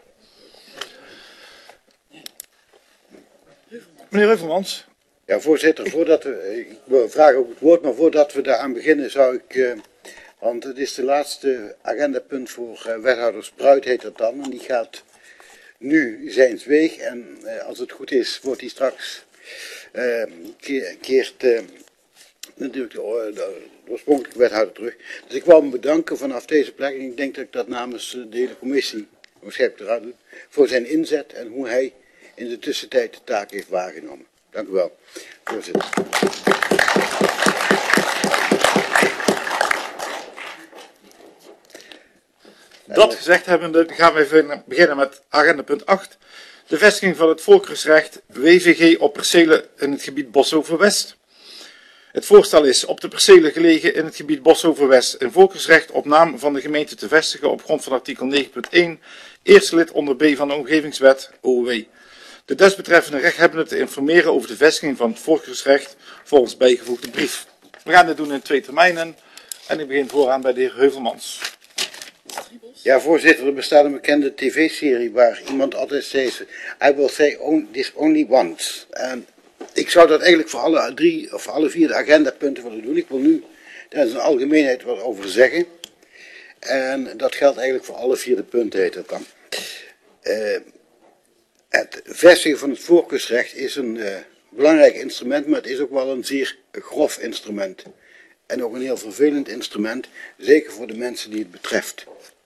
Meneer Heuvelmans. Ja, voorzitter, voordat we, ik wil vragen ook het woord, maar voordat we daaraan beginnen zou ik, eh, want het is de laatste agendapunt voor eh, wethouder Spruit heet dat dan, en die gaat nu zijns weeg en eh, als het goed is wordt hij straks, eh, keer, keert eh, natuurlijk de, de, de oorspronkelijke wethouder terug. Dus ik wou hem bedanken vanaf deze plek en ik denk dat ik dat namens de hele commissie, waarschijnlijk eruit doe, voor zijn inzet en hoe hij in de tussentijd de taak heeft waargenomen. Dank u wel, voorzitter. Dat gezegd hebbende gaan we even beginnen met agenda punt acht. De vestiging van het volkersrecht W V G op percelen in het gebied Boshoven-West. Het voorstel is op de percelen gelegen in het gebied Boshoven-West een volkersrecht op naam van de gemeente te vestigen op grond van artikel negen punt één, eerste lid onder B van de Omgevingswet O O W. De desbetreffende rechthebbende te informeren over de vestiging van het volkersrecht volgens bijgevoegde brief. We gaan dit doen in twee termijnen en ik begin vooraan bij de heer Heuvelmans. Ja, voorzitter, er bestaat een bekende tv-serie waar iemand altijd zegt, I will say on, this only once. En ik zou dat eigenlijk voor alle drie of alle vier de agendapunten willen doen. Ik wil nu daar is een algemeenheid wat over zeggen. En dat geldt eigenlijk voor alle vier de punten, heet dat dan. Uh, het vestigen van het voorkeursrecht is een uh, belangrijk instrument, maar het is ook wel een zeer grof instrument. En ook een heel vervelend instrument, zeker voor de mensen die het betreft.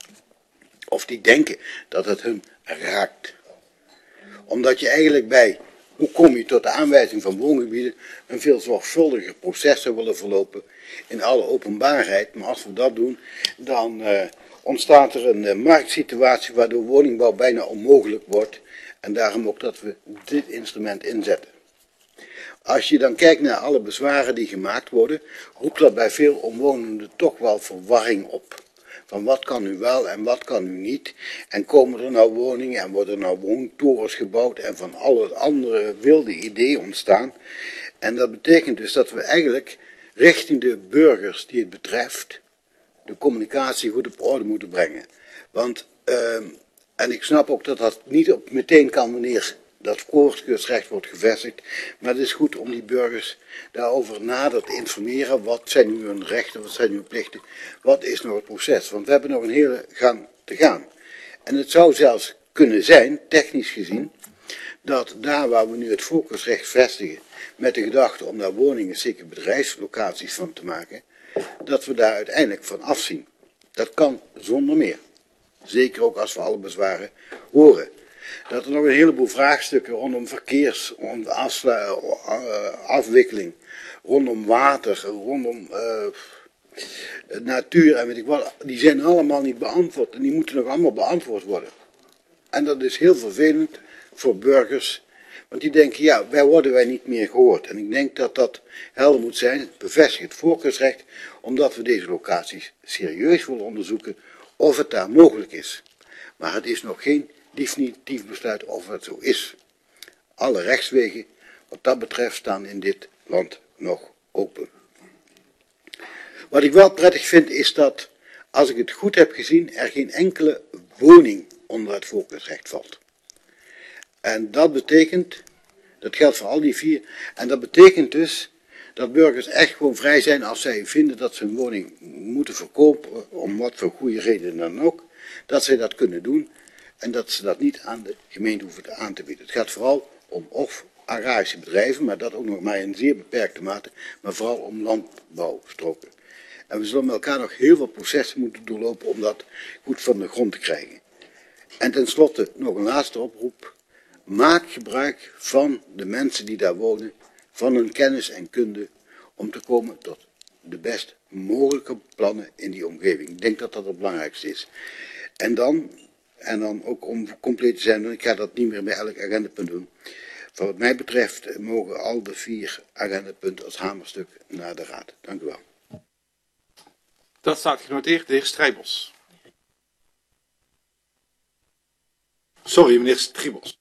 Of die denken dat het hun raakt. Omdat je eigenlijk bij, hoe kom je tot de aanwijzing van woongebieden, een veel zorgvuldiger proces zou willen verlopen in alle openbaarheid. Maar als we dat doen, dan uh, ontstaat er een uh, marktsituatie waardoor woningbouw bijna onmogelijk wordt. En daarom ook dat we dit instrument inzetten. Als je dan kijkt naar alle bezwaren die gemaakt worden, roept dat bij veel omwonenden toch wel verwarring op. Van wat kan u wel en wat kan u niet. En komen er nou woningen en worden er nou woontorens gebouwd en van alle andere wilde ideeën ontstaan. En dat betekent dus dat we eigenlijk richting de burgers die het betreft de communicatie goed op orde moeten brengen. Want, uh, en ik snap ook dat dat niet op meteen kan wanneer dat voorkeursrecht wordt gevestigd. Maar het is goed om die burgers daarover nader te informeren. Wat zijn nu hun rechten, wat zijn nu hun plichten? Wat is nog het proces? Want we hebben nog een hele gang te gaan. En het zou zelfs kunnen zijn, technisch gezien, dat daar waar we nu het voorkeursrecht vestigen, met de gedachte om daar woningen, zeker bedrijfslocaties van te maken, dat we daar uiteindelijk van afzien. Dat kan zonder meer. Zeker ook als we alle bezwaren horen. Dat er nog een heleboel vraagstukken rondom verkeers, rondom afwikkeling, rondom water, rondom uh, natuur en weet ik wat, die zijn allemaal niet beantwoord en die moeten nog allemaal beantwoord worden. En dat is heel vervelend voor burgers, want die denken, ja, wij worden wij niet meer gehoord. En ik denk dat dat helder moet zijn, bevestig het voorkeursrecht, omdat we deze locaties serieus willen onderzoeken of het daar mogelijk is. Maar het is nog geen definitief besluit of het zo is. Alle rechtswegen wat dat betreft staan in dit land nog open. Wat ik wel prettig vind is dat, als ik het goed heb gezien, er geen enkele woning onder het voorkeursrecht valt. En dat betekent, dat geldt voor al die vier, en dat betekent dus Dat burgers echt gewoon vrij zijn als zij vinden dat ze een woning moeten verkopen, om wat voor goede reden dan ook, dat zij dat kunnen doen en dat ze dat niet aan de gemeente hoeven aan te bieden. Het gaat vooral om of agrarische bedrijven, maar dat ook nog maar in zeer beperkte mate, maar vooral om landbouwstroken. En we zullen met elkaar nog heel veel processen moeten doorlopen om dat goed van de grond te krijgen. En tenslotte nog een laatste oproep. Maak gebruik van de mensen die daar wonen, van hun kennis en kunde, om te komen tot de best mogelijke plannen in die omgeving. Ik denk dat dat het belangrijkste is. En dan, en dan ook om compleet te zijn, want ik ga dat niet meer bij elk agendapunt doen. Wat mij betreft mogen al de vier agendapunten als hamerstuk naar de raad. Dank u wel. Dat staat genoteerd, de heer Strijbos. Sorry, meneer Strijbos.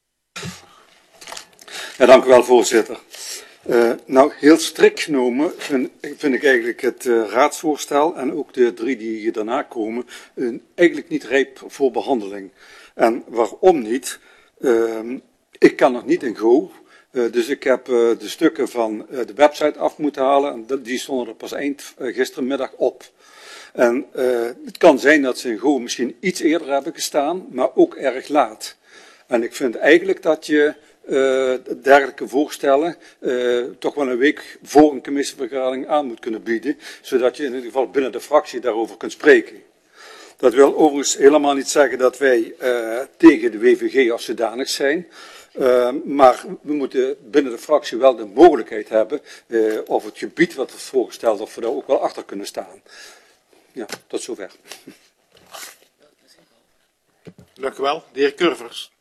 Ja, dank u wel, voorzitter. Uh, nou, heel strikt genomen vind, vind ik eigenlijk het uh, raadsvoorstel en ook de drie die hier daarna komen uh, eigenlijk niet rijp voor behandeling. En waarom niet? Uh, ik kan nog niet in Go, uh, dus ik heb uh, de stukken van uh, de website af moeten halen en die stonden er pas eind uh, gistermiddag op. En uh, het kan zijn dat ze in Go misschien iets eerder hebben gestaan, maar ook erg laat. En ik vind eigenlijk dat je uh, dergelijke voorstellen uh, toch wel een week voor een commissievergadering aan moet kunnen bieden, zodat je in ieder geval binnen de fractie daarover kunt spreken. Dat wil overigens helemaal niet zeggen dat wij uh, tegen de W V G als zodanig zijn. Uh, maar we moeten binnen de fractie wel de mogelijkheid hebben uh, of het gebied wat wordt voorgesteld, of we daar ook wel achter kunnen staan. Ja, tot zover. Dank u wel. De heer Curvers.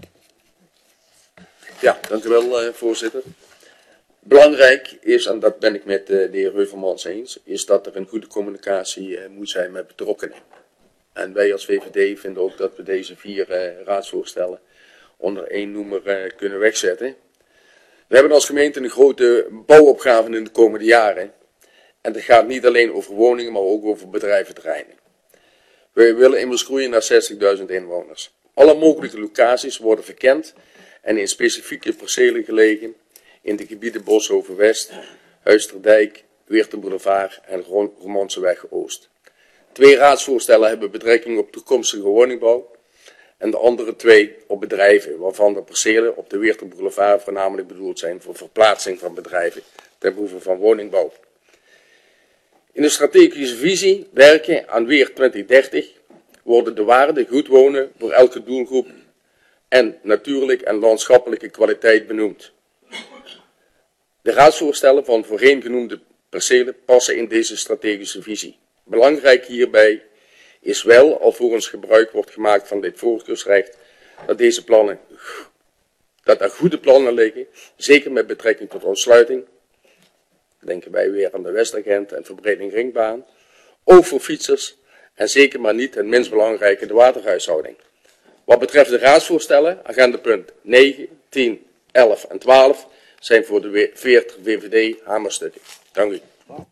Ja, dank u wel, uh, voorzitter. Belangrijk is, en dat ben ik met uh, de heer Heuvelmans eens, is dat er een goede communicatie uh, moet zijn met betrokkenen. En wij als V V D vinden ook dat we deze vier uh, raadsvoorstellen onder één noemer uh, kunnen wegzetten. We hebben als gemeente een grote bouwopgave in de komende jaren. En dat gaat niet alleen over woningen, maar ook over bedrijventerreinen. We willen immers groeien naar zestigduizend inwoners. Alle mogelijke locaties worden verkend en in specifieke percelen gelegen in de gebieden Boshoven West, Huisterdijk, Weertenboulevard en Romanseweg Oost. Twee raadsvoorstellen hebben betrekking op toekomstige woningbouw en de andere twee op bedrijven, waarvan de percelen op de Weertenboulevard voornamelijk bedoeld zijn voor verplaatsing van bedrijven ten behoeve van woningbouw. In de strategische visie werken aan Weer twintig dertig worden de waarden goed wonen voor elke doelgroep en natuurlijk en landschappelijke kwaliteit benoemd. De raadsvoorstellen van voorheen genoemde percelen passen in deze strategische visie. Belangrijk hierbij is wel, alvorens gebruik wordt gemaakt van dit voorkeursrecht, dat deze plannen, dat er goede plannen liggen, zeker met betrekking tot ontsluiting. Denken wij weer aan de Westagent en verbreding ringbaan. Ook voor fietsers en zeker maar niet het minst belangrijke de waterhuishouding. Wat betreft de raadsvoorstellen, agendapunt negen, tien, elf en twaalf zijn voor de veertig V V D hamerstukken. Dank u.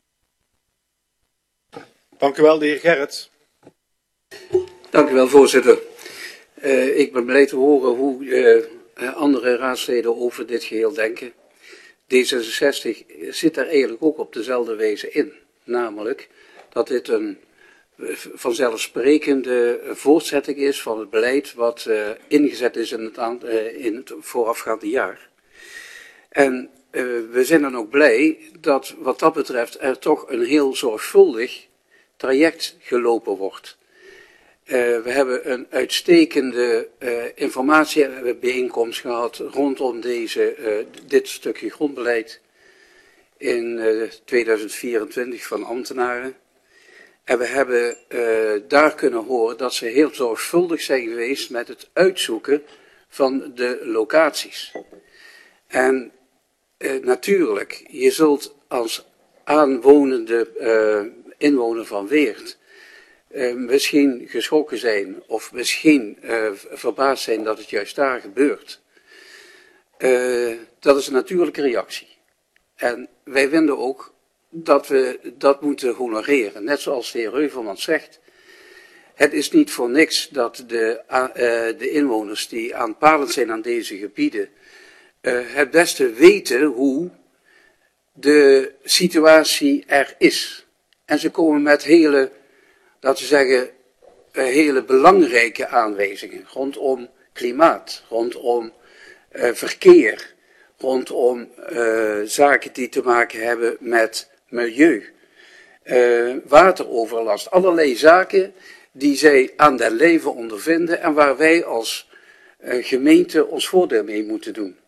Dank u wel, de heer Gerrits. Dank u wel, voorzitter. Uh, ik ben blij te horen hoe uh, andere raadsleden over dit geheel denken. D zesenzestig zit daar eigenlijk ook op dezelfde wijze in. Namelijk dat dit een vanzelfsprekende voortzetting is van het beleid wat uh, ingezet is in het, aan, uh, in het voorafgaande jaar. En uh, we zijn dan ook blij dat wat dat betreft er toch een heel zorgvuldig traject gelopen wordt. Uh, we hebben een uitstekende uh, informatiebijeenkomst gehad rondom deze, uh, dit stukje grondbeleid in uh, tweeduizend vierentwintig van ambtenaren. En we hebben uh, daar kunnen horen dat ze heel zorgvuldig zijn geweest met het uitzoeken van de locaties. En uh, natuurlijk, je zult als aanwonende uh, inwoner van Weert Uh, misschien geschrokken zijn of misschien uh, verbaasd zijn dat het juist daar gebeurt. Uh, dat is een natuurlijke reactie. En wij vinden ook dat we dat moeten honoreren. Net zoals de heer Heuvelmans zegt. Het is niet voor niks dat de, uh, de inwoners die aanpalend zijn aan deze gebieden uh, het beste weten hoe de situatie er is. En ze komen met hele, laten we zeggen, hele belangrijke aanwijzingen rondom klimaat, rondom uh, verkeer, rondom uh, zaken die te maken hebben met milieu, uh, wateroverlast, allerlei zaken die zij aan den lijve ondervinden en waar wij als uh, gemeente ons voordeel mee moeten doen.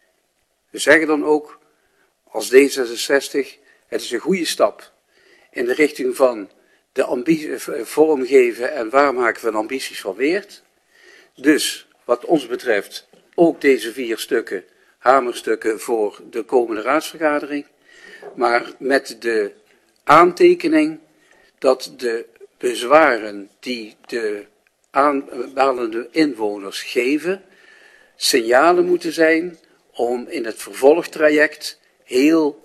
We zeggen dan ook als D zesenzestig, het is een goede stap in de richting van de ambitie, vormgeven en waarmaken van ambities van Weert. Dus wat ons betreft ook deze vier stukken, hamerstukken voor de komende raadsvergadering. Maar met de aantekening dat de bezwaren die de aanbalende inwoners geven, signalen moeten zijn om in het vervolgtraject heel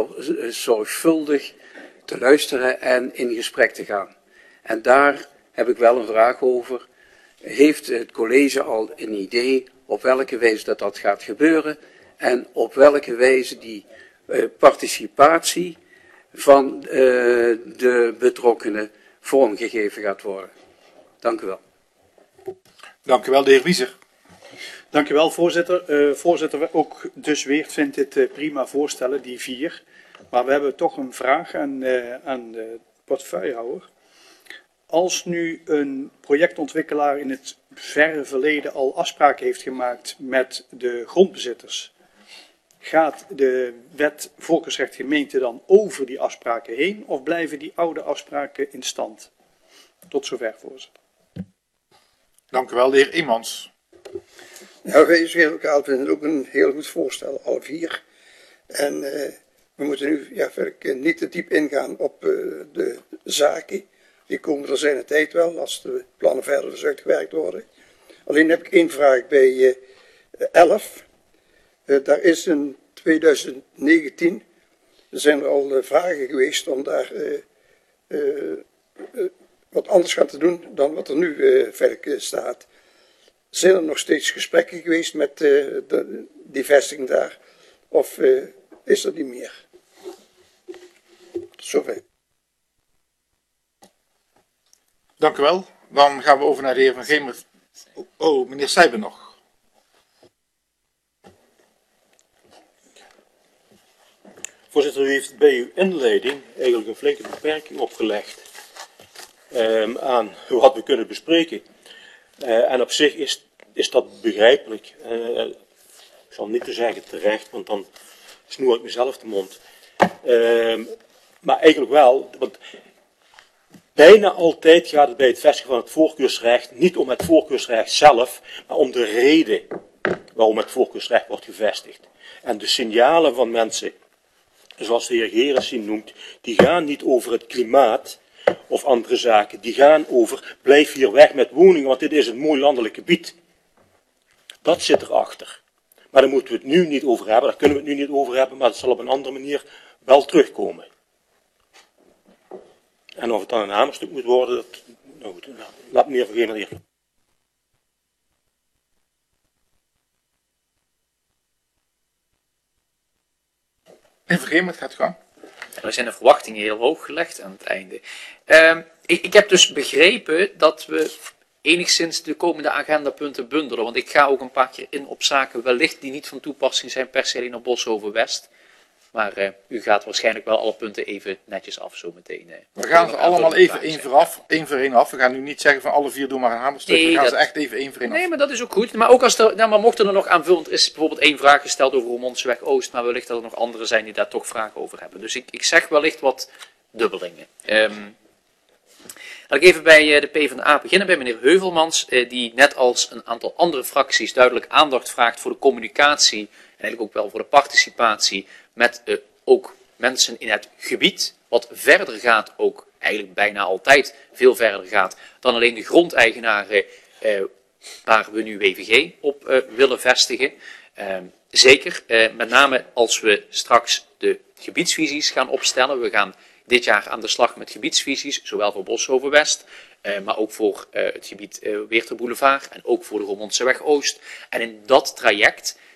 zorgvuldig te luisteren en in gesprek te gaan. En daar heb ik wel een vraag over. Heeft het college al een idee op welke wijze dat dat gaat gebeuren en op welke wijze die uh, participatie van uh, de betrokkenen vormgegeven gaat worden? Dank u wel. Dank u wel, de heer Wieser. Dank u wel, voorzitter. Uh, voorzitter, ook dus Weert vindt dit uh, prima voorstellen, die vier. Maar we hebben toch een vraag aan, uh, aan de portefeuillehouder. Als nu een projectontwikkelaar in het verre verleden al afspraken heeft gemaakt met de grondbezitters, gaat de wet volksrecht gemeente dan over die afspraken heen of blijven die oude afspraken in stand? Tot zover, voorzitter. Dank u wel, de heer Immans. Nou, wij als lokaal vinden het ook een heel goed voorstel, alle vier. En uh, we moeten nu ja, verder niet te diep ingaan op uh, de zaken. Die komen er zijn de tijd wel, als de plannen verder dus uitgewerkt worden. Alleen heb ik één vraag bij uh, elf. Uh, daar is in twintig negentien, er zijn er al uh, vragen geweest om daar uh, uh, uh, wat anders gaan te doen dan wat er nu uh, verder uh, staat. Zijn er nog steeds gesprekken geweest met uh, de, die vestiging daar? Of uh, is er niet meer? Tot zover. Dank u wel. Dan gaan we over naar de heer Van Gemert. Oh, meneer Sijben nog. Voorzitter, u heeft bij uw inleiding eigenlijk een flinke beperking opgelegd um, aan wat we kunnen bespreken. Uh, en op zich is, is dat begrijpelijk. Uh, ik zal niet te zeggen terecht, want dan snoer ik mezelf de mond. Uh, maar eigenlijk wel, want bijna altijd gaat het bij het vestigen van het voorkeursrecht niet om het voorkeursrecht zelf, maar om de reden waarom het voorkeursrecht wordt gevestigd. En de signalen van mensen, zoals de heer Gerritsen noemt, die gaan niet over het klimaat of andere zaken. Die gaan over, blijf hier weg met woningen, want dit is een mooi landelijk gebied. Dat zit erachter. Maar daar moeten we het nu niet over hebben, daar kunnen we het nu niet over hebben, maar het zal op een andere manier wel terugkomen. En of het dan een hamerstuk moet worden, dat, nou goed, nou, laat meneer Van Gemert eerst. Meneer Van Gemert, gaat u gang. Er zijn de verwachtingen heel hoog gelegd aan het einde. Uh, ik, ik heb dus begrepen dat we enigszins de komende agendapunten bundelen. Want ik ga ook een paar keer in op zaken wellicht die niet van toepassing zijn per se alleen op Boshoven West. Maar uh, u gaat waarschijnlijk wel alle punten even netjes af zo meteen. Uh, we gaan ze allemaal even één voor, af, één voor één af. We gaan nu niet zeggen van alle vier doen maar een hamerstuk. Nee, we gaan dat, ze echt even één voor één af. Nee, maar dat is ook goed. Maar ook als er, nou, maar mochten er nog aanvullend is bijvoorbeeld één vraag gesteld over Roermondseweg Oost. Maar wellicht dat er nog anderen zijn die daar toch vragen over hebben. Dus ik, ik zeg wellicht wat dubbelingen. Um, Laat ik even bij uh, de PvdA beginnen, bij meneer Heuvelmans. Uh, die net als een aantal andere fracties duidelijk aandacht vraagt voor de communicatie. En eigenlijk ook wel voor de participatie met uh, ook mensen in het gebied, wat verder gaat, ook eigenlijk bijna altijd veel verder gaat, dan alleen de grondeigenaren uh, waar we nu W V G op uh, willen vestigen. Uh, zeker, uh, met name als we straks de gebiedsvisies gaan opstellen. We gaan dit jaar aan de slag met gebiedsvisies, zowel voor Boshoven West, uh, maar ook voor uh, het gebied uh, Weerter Boulevard en ook voor de Roermondseweg Oost. En in dat traject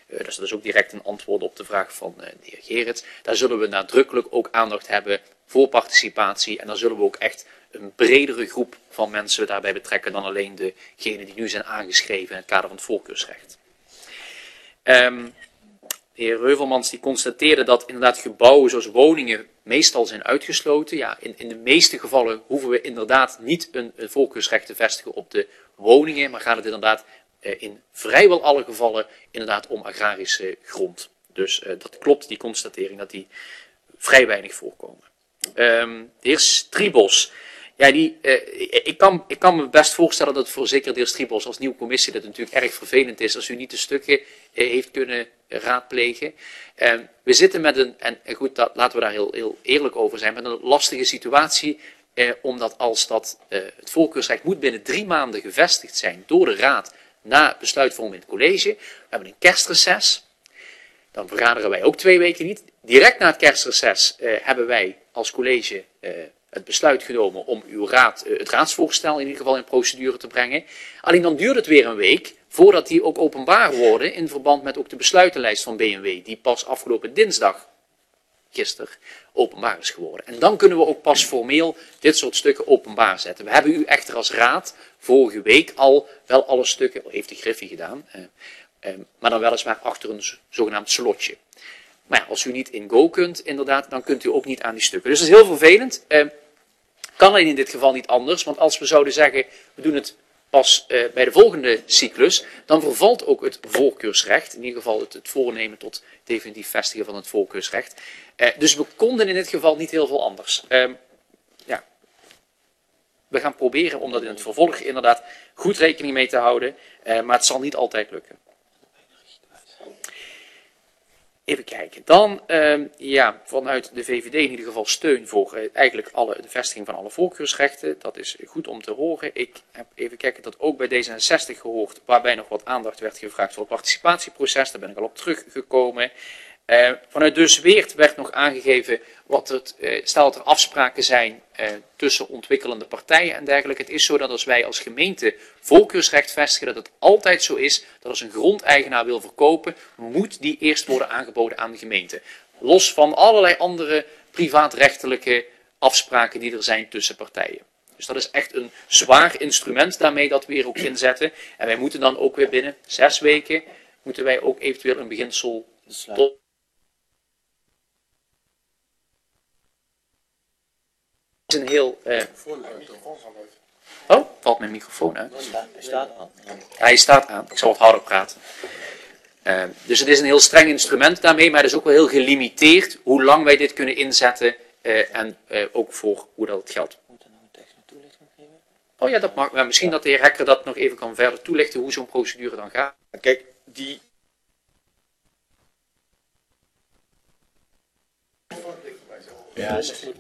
Uh, dus dat is ook direct een antwoord op de vraag van uh, de heer Gerrits. Daar zullen we nadrukkelijk ook aandacht hebben voor participatie. En dan zullen we ook echt een bredere groep van mensen daarbij betrekken dan alleen degenen die nu zijn aangeschreven in het kader van het voorkeursrecht. Um, de heer Heuvelmans die constateerde dat inderdaad gebouwen zoals woningen meestal zijn uitgesloten. Ja, in, in de meeste gevallen hoeven we inderdaad niet een, een voorkeursrecht te vestigen op de woningen, maar gaat het inderdaad uh, in vrijwel alle gevallen inderdaad om agrarische grond. Dus uh, dat klopt, die constatering, dat die vrij weinig voorkomen. Um, de heer Stribos. Ja, die, uh, ik, kan, ik kan me best voorstellen dat voor zeker de heer Stribos als nieuwe commissie dat natuurlijk erg vervelend is als u niet de stukken uh, heeft kunnen raadplegen. Uh, we zitten met een, en goed, dat, laten we daar heel, heel eerlijk over zijn, met een lastige situatie, uh, omdat als dat, uh, het voorkeursrecht moet binnen drie maanden gevestigd zijn door de raad na besluitvorming in het college. We hebben een kerstreces, dan vergaderen wij ook twee weken niet. Direct na het kerstreces uh, hebben wij als college uh, het besluit genomen om uw raad, uh, het raadsvoorstel in ieder geval in procedure te brengen. Alleen dan duurt het weer een week voordat die ook openbaar worden in verband met ook de besluitenlijst van B N W, die pas afgelopen dinsdag, gisteren, openbaar is geworden. En dan kunnen we ook pas formeel dit soort stukken openbaar zetten. We hebben u echter als raad vorige week al wel alle stukken, heeft de Griffie gedaan, uh, uh, maar dan weliswaar achter een zogenaamd slotje. Maar ja, als u niet in go kunt, inderdaad, dan kunt u ook niet aan die stukken. Dus dat is heel vervelend. Uh, kan alleen in dit geval niet anders, want als we zouden zeggen, we doen het pas uh, bij de volgende cyclus, dan vervalt ook het voorkeursrecht, in ieder geval het, het voornemen tot definitief vestigen van het voorkeursrecht. Uh, dus we konden in dit geval niet heel veel anders. Uh, ja. We gaan proberen om dat in het vervolg inderdaad goed rekening mee te houden, uh, maar het zal niet altijd lukken. Even kijken. Dan, uh, ja, vanuit de V V D in ieder geval steun voor uh, eigenlijk alle, de vestiging van alle voorkeursrechten. Dat is goed om te horen. Ik heb even kijken dat ook bij D zesenzestig gehoord, waarbij nog wat aandacht werd gevraagd voor het participatieproces. Daar ben ik al op teruggekomen. Uh, vanuit Dus Weert werd nog aangegeven wat het, uh, stel dat er afspraken zijn uh, tussen ontwikkelende partijen en dergelijke. Het is zo dat als wij als gemeente voorkeursrecht vestigen, dat het altijd zo is dat als een grondeigenaar wil verkopen, moet die eerst worden aangeboden aan de gemeente. Los van allerlei andere privaatrechtelijke afspraken die er zijn tussen partijen. Dus dat is echt een zwaar instrument daarmee dat we hier ook inzetten. En wij moeten dan ook weer binnen zes weken, moeten wij ook eventueel een beginsel tot is een heel... Uh... Oh, valt mijn microfoon uit. Hij staat aan. Ja, hij staat aan. Ik zal wat harder praten. Uh, dus het is een heel streng instrument daarmee, maar het is ook wel heel gelimiteerd hoe lang wij dit kunnen inzetten uh, en uh, ook voor hoe dat geldt. Oh ja, dat mag. Maar misschien dat de heer Hekker dat nog even kan verder toelichten hoe zo'n procedure dan gaat. Kijk, die... Ja,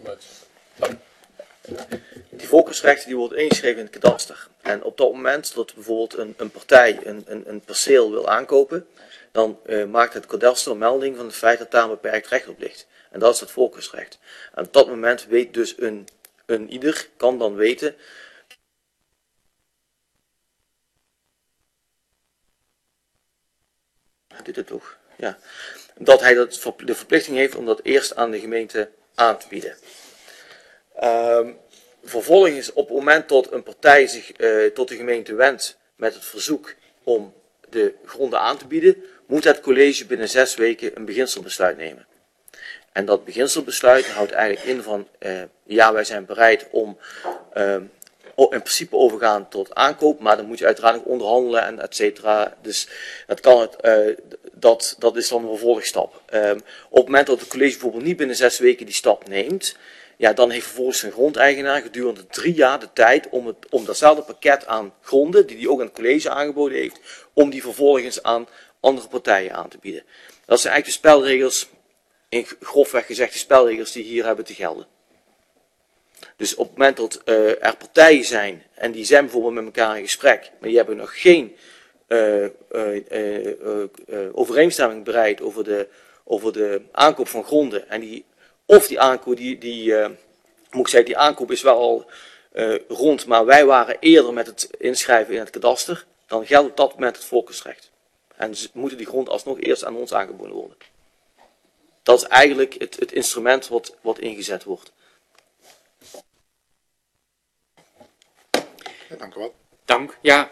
die voorkeursrechten die worden ingeschreven in het kadaster. En op dat moment dat bijvoorbeeld een, een partij een, een, een perceel wil aankopen, dan uh, maakt het kadaster een melding van het feit dat daar een beperkt recht op ligt. En dat is het voorkeursrecht. En op dat moment weet dus een, een ieder, kan dan weten... Dit het toch? Ja. Dat hij dat, de verplichting heeft om dat eerst aan de gemeente aan te bieden. Um, vervolgens, op het moment dat een partij zich uh, tot de gemeente wendt met het verzoek om de gronden aan te bieden, moet het college binnen zes weken een beginselbesluit nemen. En dat beginselbesluit houdt eigenlijk in van, uh, ja, wij zijn bereid om uh, in principe overgaan tot aankoop, maar dan moet je uiteraard nog onderhandelen en et cetera. Dus dat, kan het, uh, dat, dat is dan een vervolgstap. Um, op het moment dat het college bijvoorbeeld niet binnen zes weken die stap neemt, ja, dan heeft vervolgens een grondeigenaar gedurende drie jaar de tijd om, het, om datzelfde pakket aan gronden, die hij ook aan het college aangeboden heeft, om die vervolgens aan andere partijen aan te bieden. Dat zijn eigenlijk de spelregels, in grofweg gezegd de spelregels die hier hebben te gelden. Dus op het moment dat uh, er partijen zijn, en die zijn bijvoorbeeld met elkaar in gesprek, maar die hebben nog geen uh, uh, uh, uh, uh, overeenstemming bereikt over de, over de aankoop van gronden, en die, of die aankoop, die, die, uh, moet ik zeggen, die aankoop is wel al uh, rond, maar wij waren eerder met het inschrijven in het kadaster, dan geldt op dat moment het voorkeursrecht. En z- moeten die grond alsnog eerst aan ons aangeboden worden. Dat is eigenlijk het, het instrument wat, wat ingezet wordt. Ja, dank u wel. Dank. Ja.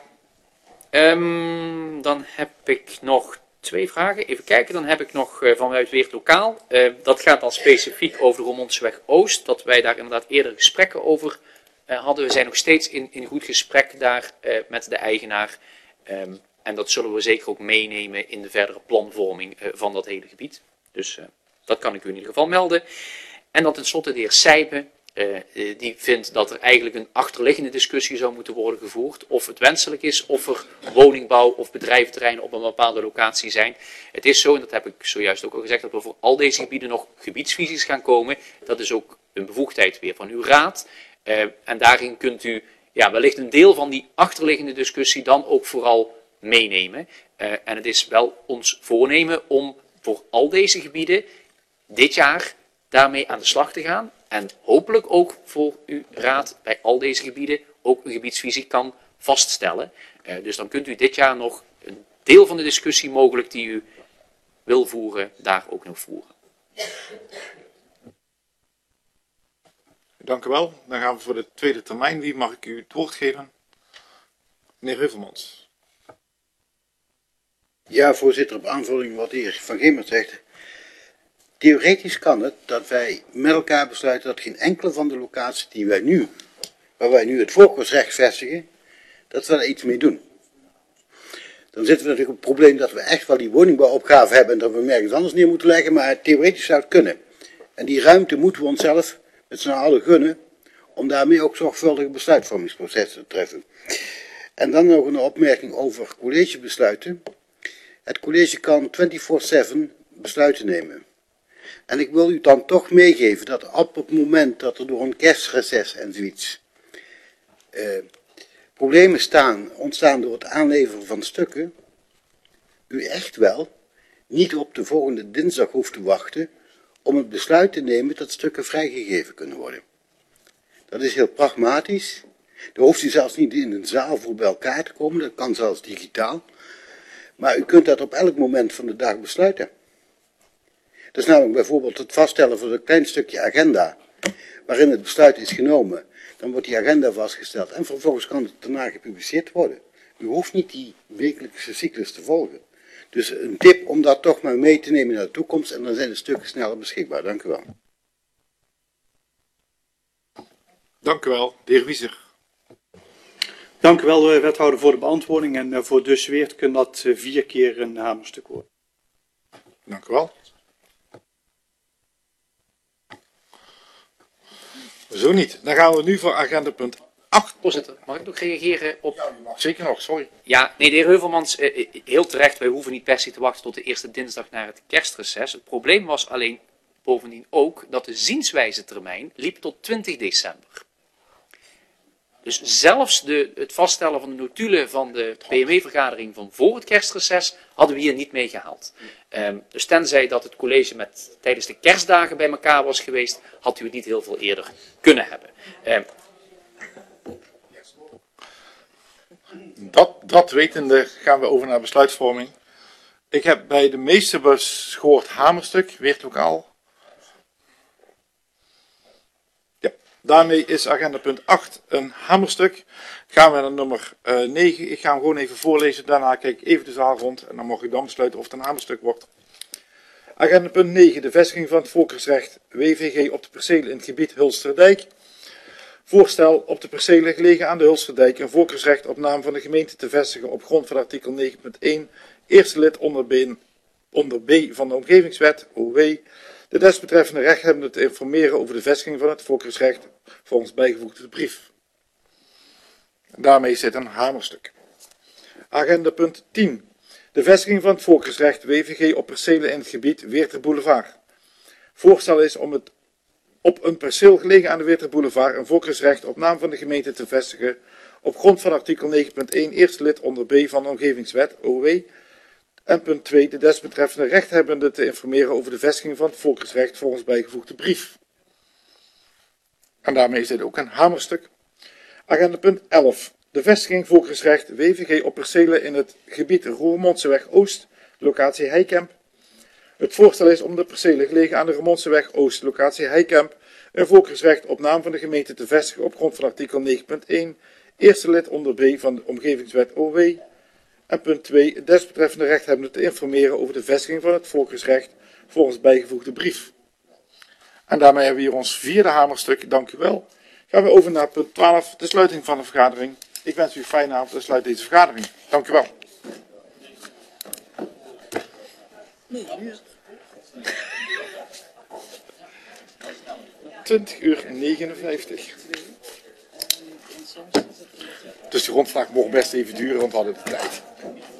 Ehm, dan heb ik nog twee vragen. Even kijken. Dan heb ik nog uh, vanuit Weert Lokaal. Uh, dat gaat dan specifiek over de Roermondseweg Oost. Dat wij daar inderdaad eerder gesprekken over uh, hadden. We zijn nog steeds in, in goed gesprek daar uh, met de eigenaar. Um, en dat zullen we zeker ook meenemen in de verdere planvorming uh, van dat hele gebied. Dus uh, dat kan ik u in ieder geval melden. En dan tenslotte de heer Sijpen. Uh, uh, die vindt dat er eigenlijk een achterliggende discussie zou moeten worden gevoerd. Of het wenselijk is of er woningbouw of bedrijventerreinen op een bepaalde locatie zijn. Het is zo, en dat heb ik zojuist ook al gezegd, dat we voor al deze gebieden nog gebiedsvisies gaan komen. Dat is ook een bevoegdheid weer van uw raad. Uh, en daarin kunt u ja, wellicht een deel van die achterliggende discussie dan ook vooral meenemen. Uh, en het is wel ons voornemen om voor al deze gebieden dit jaar daarmee aan de slag te gaan. En hopelijk ook voor uw raad bij al deze gebieden ook een gebiedsvisie kan vaststellen. Uh, dus dan kunt u dit jaar nog een deel van de discussie mogelijk die u wil voeren, daar ook nog voeren. Dank u wel. Dan gaan we voor de tweede termijn. Wie mag ik u het woord geven? Meneer Heuvelmans. Ja, voorzitter, op aanvulling wat de heer Van Gemert zegt. Theoretisch kan het dat wij met elkaar besluiten dat geen enkele van de locaties die wij nu, waar wij nu het voorkeursrecht vestigen, dat we daar iets mee doen. Dan zitten we natuurlijk op het probleem dat we echt wel die woningbouwopgave hebben en dat we hem ergens anders neer moeten leggen, maar theoretisch zou het kunnen. En die ruimte moeten we onszelf met z'n allen gunnen, om daarmee ook zorgvuldige besluitvormingsprocessen te treffen. En dan nog een opmerking over collegebesluiten. Het college kan vierentwintig zeven besluiten nemen. En ik wil u dan toch meegeven dat op het moment dat er door een kerstreces en zoiets eh, problemen staan, ontstaan door het aanleveren van stukken, u echt wel niet op de volgende dinsdag hoeft te wachten om het besluit te nemen dat stukken vrijgegeven kunnen worden. Dat is heel pragmatisch. Daar hoeft u zelfs niet in een zaal voor bij elkaar te komen, dat kan zelfs digitaal. Maar u kunt dat op elk moment van de dag besluiten. Dat is namelijk bijvoorbeeld het vaststellen van een klein stukje agenda, waarin het besluit is genomen. Dan wordt die agenda vastgesteld en vervolgens kan het daarna gepubliceerd worden. U hoeft niet die wekelijkse cyclus te volgen. Dus een tip om dat toch maar mee te nemen naar de toekomst en dan zijn de stukken sneller beschikbaar. Dank u wel. Dank u wel, de heer Wieser. Dank u wel, wethouder, voor de beantwoording. En voor Dus Weert kan dat vier keer een hamerstuk worden. Dank u wel. Zo niet. Dan gaan we nu voor agenda punt acht. Voorzitter, mag ik nog reageren op... Ja, u mag zeker nog, sorry. Ja, nee, de heer Heuvelmans, eh, heel terecht, wij hoeven niet per se te wachten tot de eerste dinsdag naar het kerstreces. Het probleem was alleen bovendien ook dat de zienswijze termijn liep tot twintig december. Dus zelfs de, het vaststellen van de notulen van de P M E-vergadering van voor het kerstreces hadden we hier niet mee gehaald. Um, dus tenzij dat het college met, tijdens de kerstdagen bij elkaar was geweest, had u het niet heel veel eerder kunnen hebben. Um, Dat, dat wetende gaan we over naar besluitvorming. Ik heb bij de meeste bus gehoord hamerstuk, Weert Lokaal. Ja, daarmee is agenda punt acht een hamerstuk. Gaan we naar nummer uh, negen. Ik ga hem gewoon even voorlezen. Daarna kijk ik even de zaal rond en dan mag ik dan besluiten of het een hamerstuk wordt. Agenda punt negen. De vestiging van het voorkeursrecht W V G op de percelen in het gebied Hulsterdijk. Voorstel op de percelen gelegen aan de Hulsterdijk een voorkeursrecht op naam van de gemeente te vestigen op grond van artikel negen punt één, eerste lid onder B, onder B van de Omgevingswet, O W, de desbetreffende rechthebbende te informeren over de vestiging van het voorkeursrecht volgens bijgevoegde brief. Daarmee zit een hamerstuk. Agenda punt tien. De vestiging van het voorkeursrecht W V G op percelen in het gebied Weerter Boulevard. Voorstel is om het op een perceel gelegen aan de Weerter Boulevard een voorkeursrecht op naam van de gemeente te vestigen op grond van artikel negen punt één, eerste lid onder B van de Omgevingswet, O W. En punt twee, de desbetreffende rechthebbende te informeren over de vestiging van het voorkeursrecht volgens bijgevoegde brief. En daarmee is dit ook een hamerstuk. Agenda punt elf. de vestiging volksrecht W V G op percelen in het gebied Roermondseweg Oost, locatie Heikemp. Het voorstel is om de percelen gelegen aan de Roermondseweg Oost, locatie Heikemp, een volksrecht op naam van de gemeente te vestigen op grond van artikel negen punt één, eerste lid onder B van de Omgevingswet O W. En punt twee, het desbetreffende rechthebbende te informeren over de vestiging van het volksrecht volgens bijgevoegde brief. En daarmee hebben we hier ons vierde hamerstuk. Dank u wel. Gaan we over naar punt twaalf, de sluiting van de vergadering. Ik wens u een fijne avond en sluit deze vergadering. Dank u wel. twintig uur negenenvijftig. Dus die rondvraag mocht best even duren, want we hadden de tijd.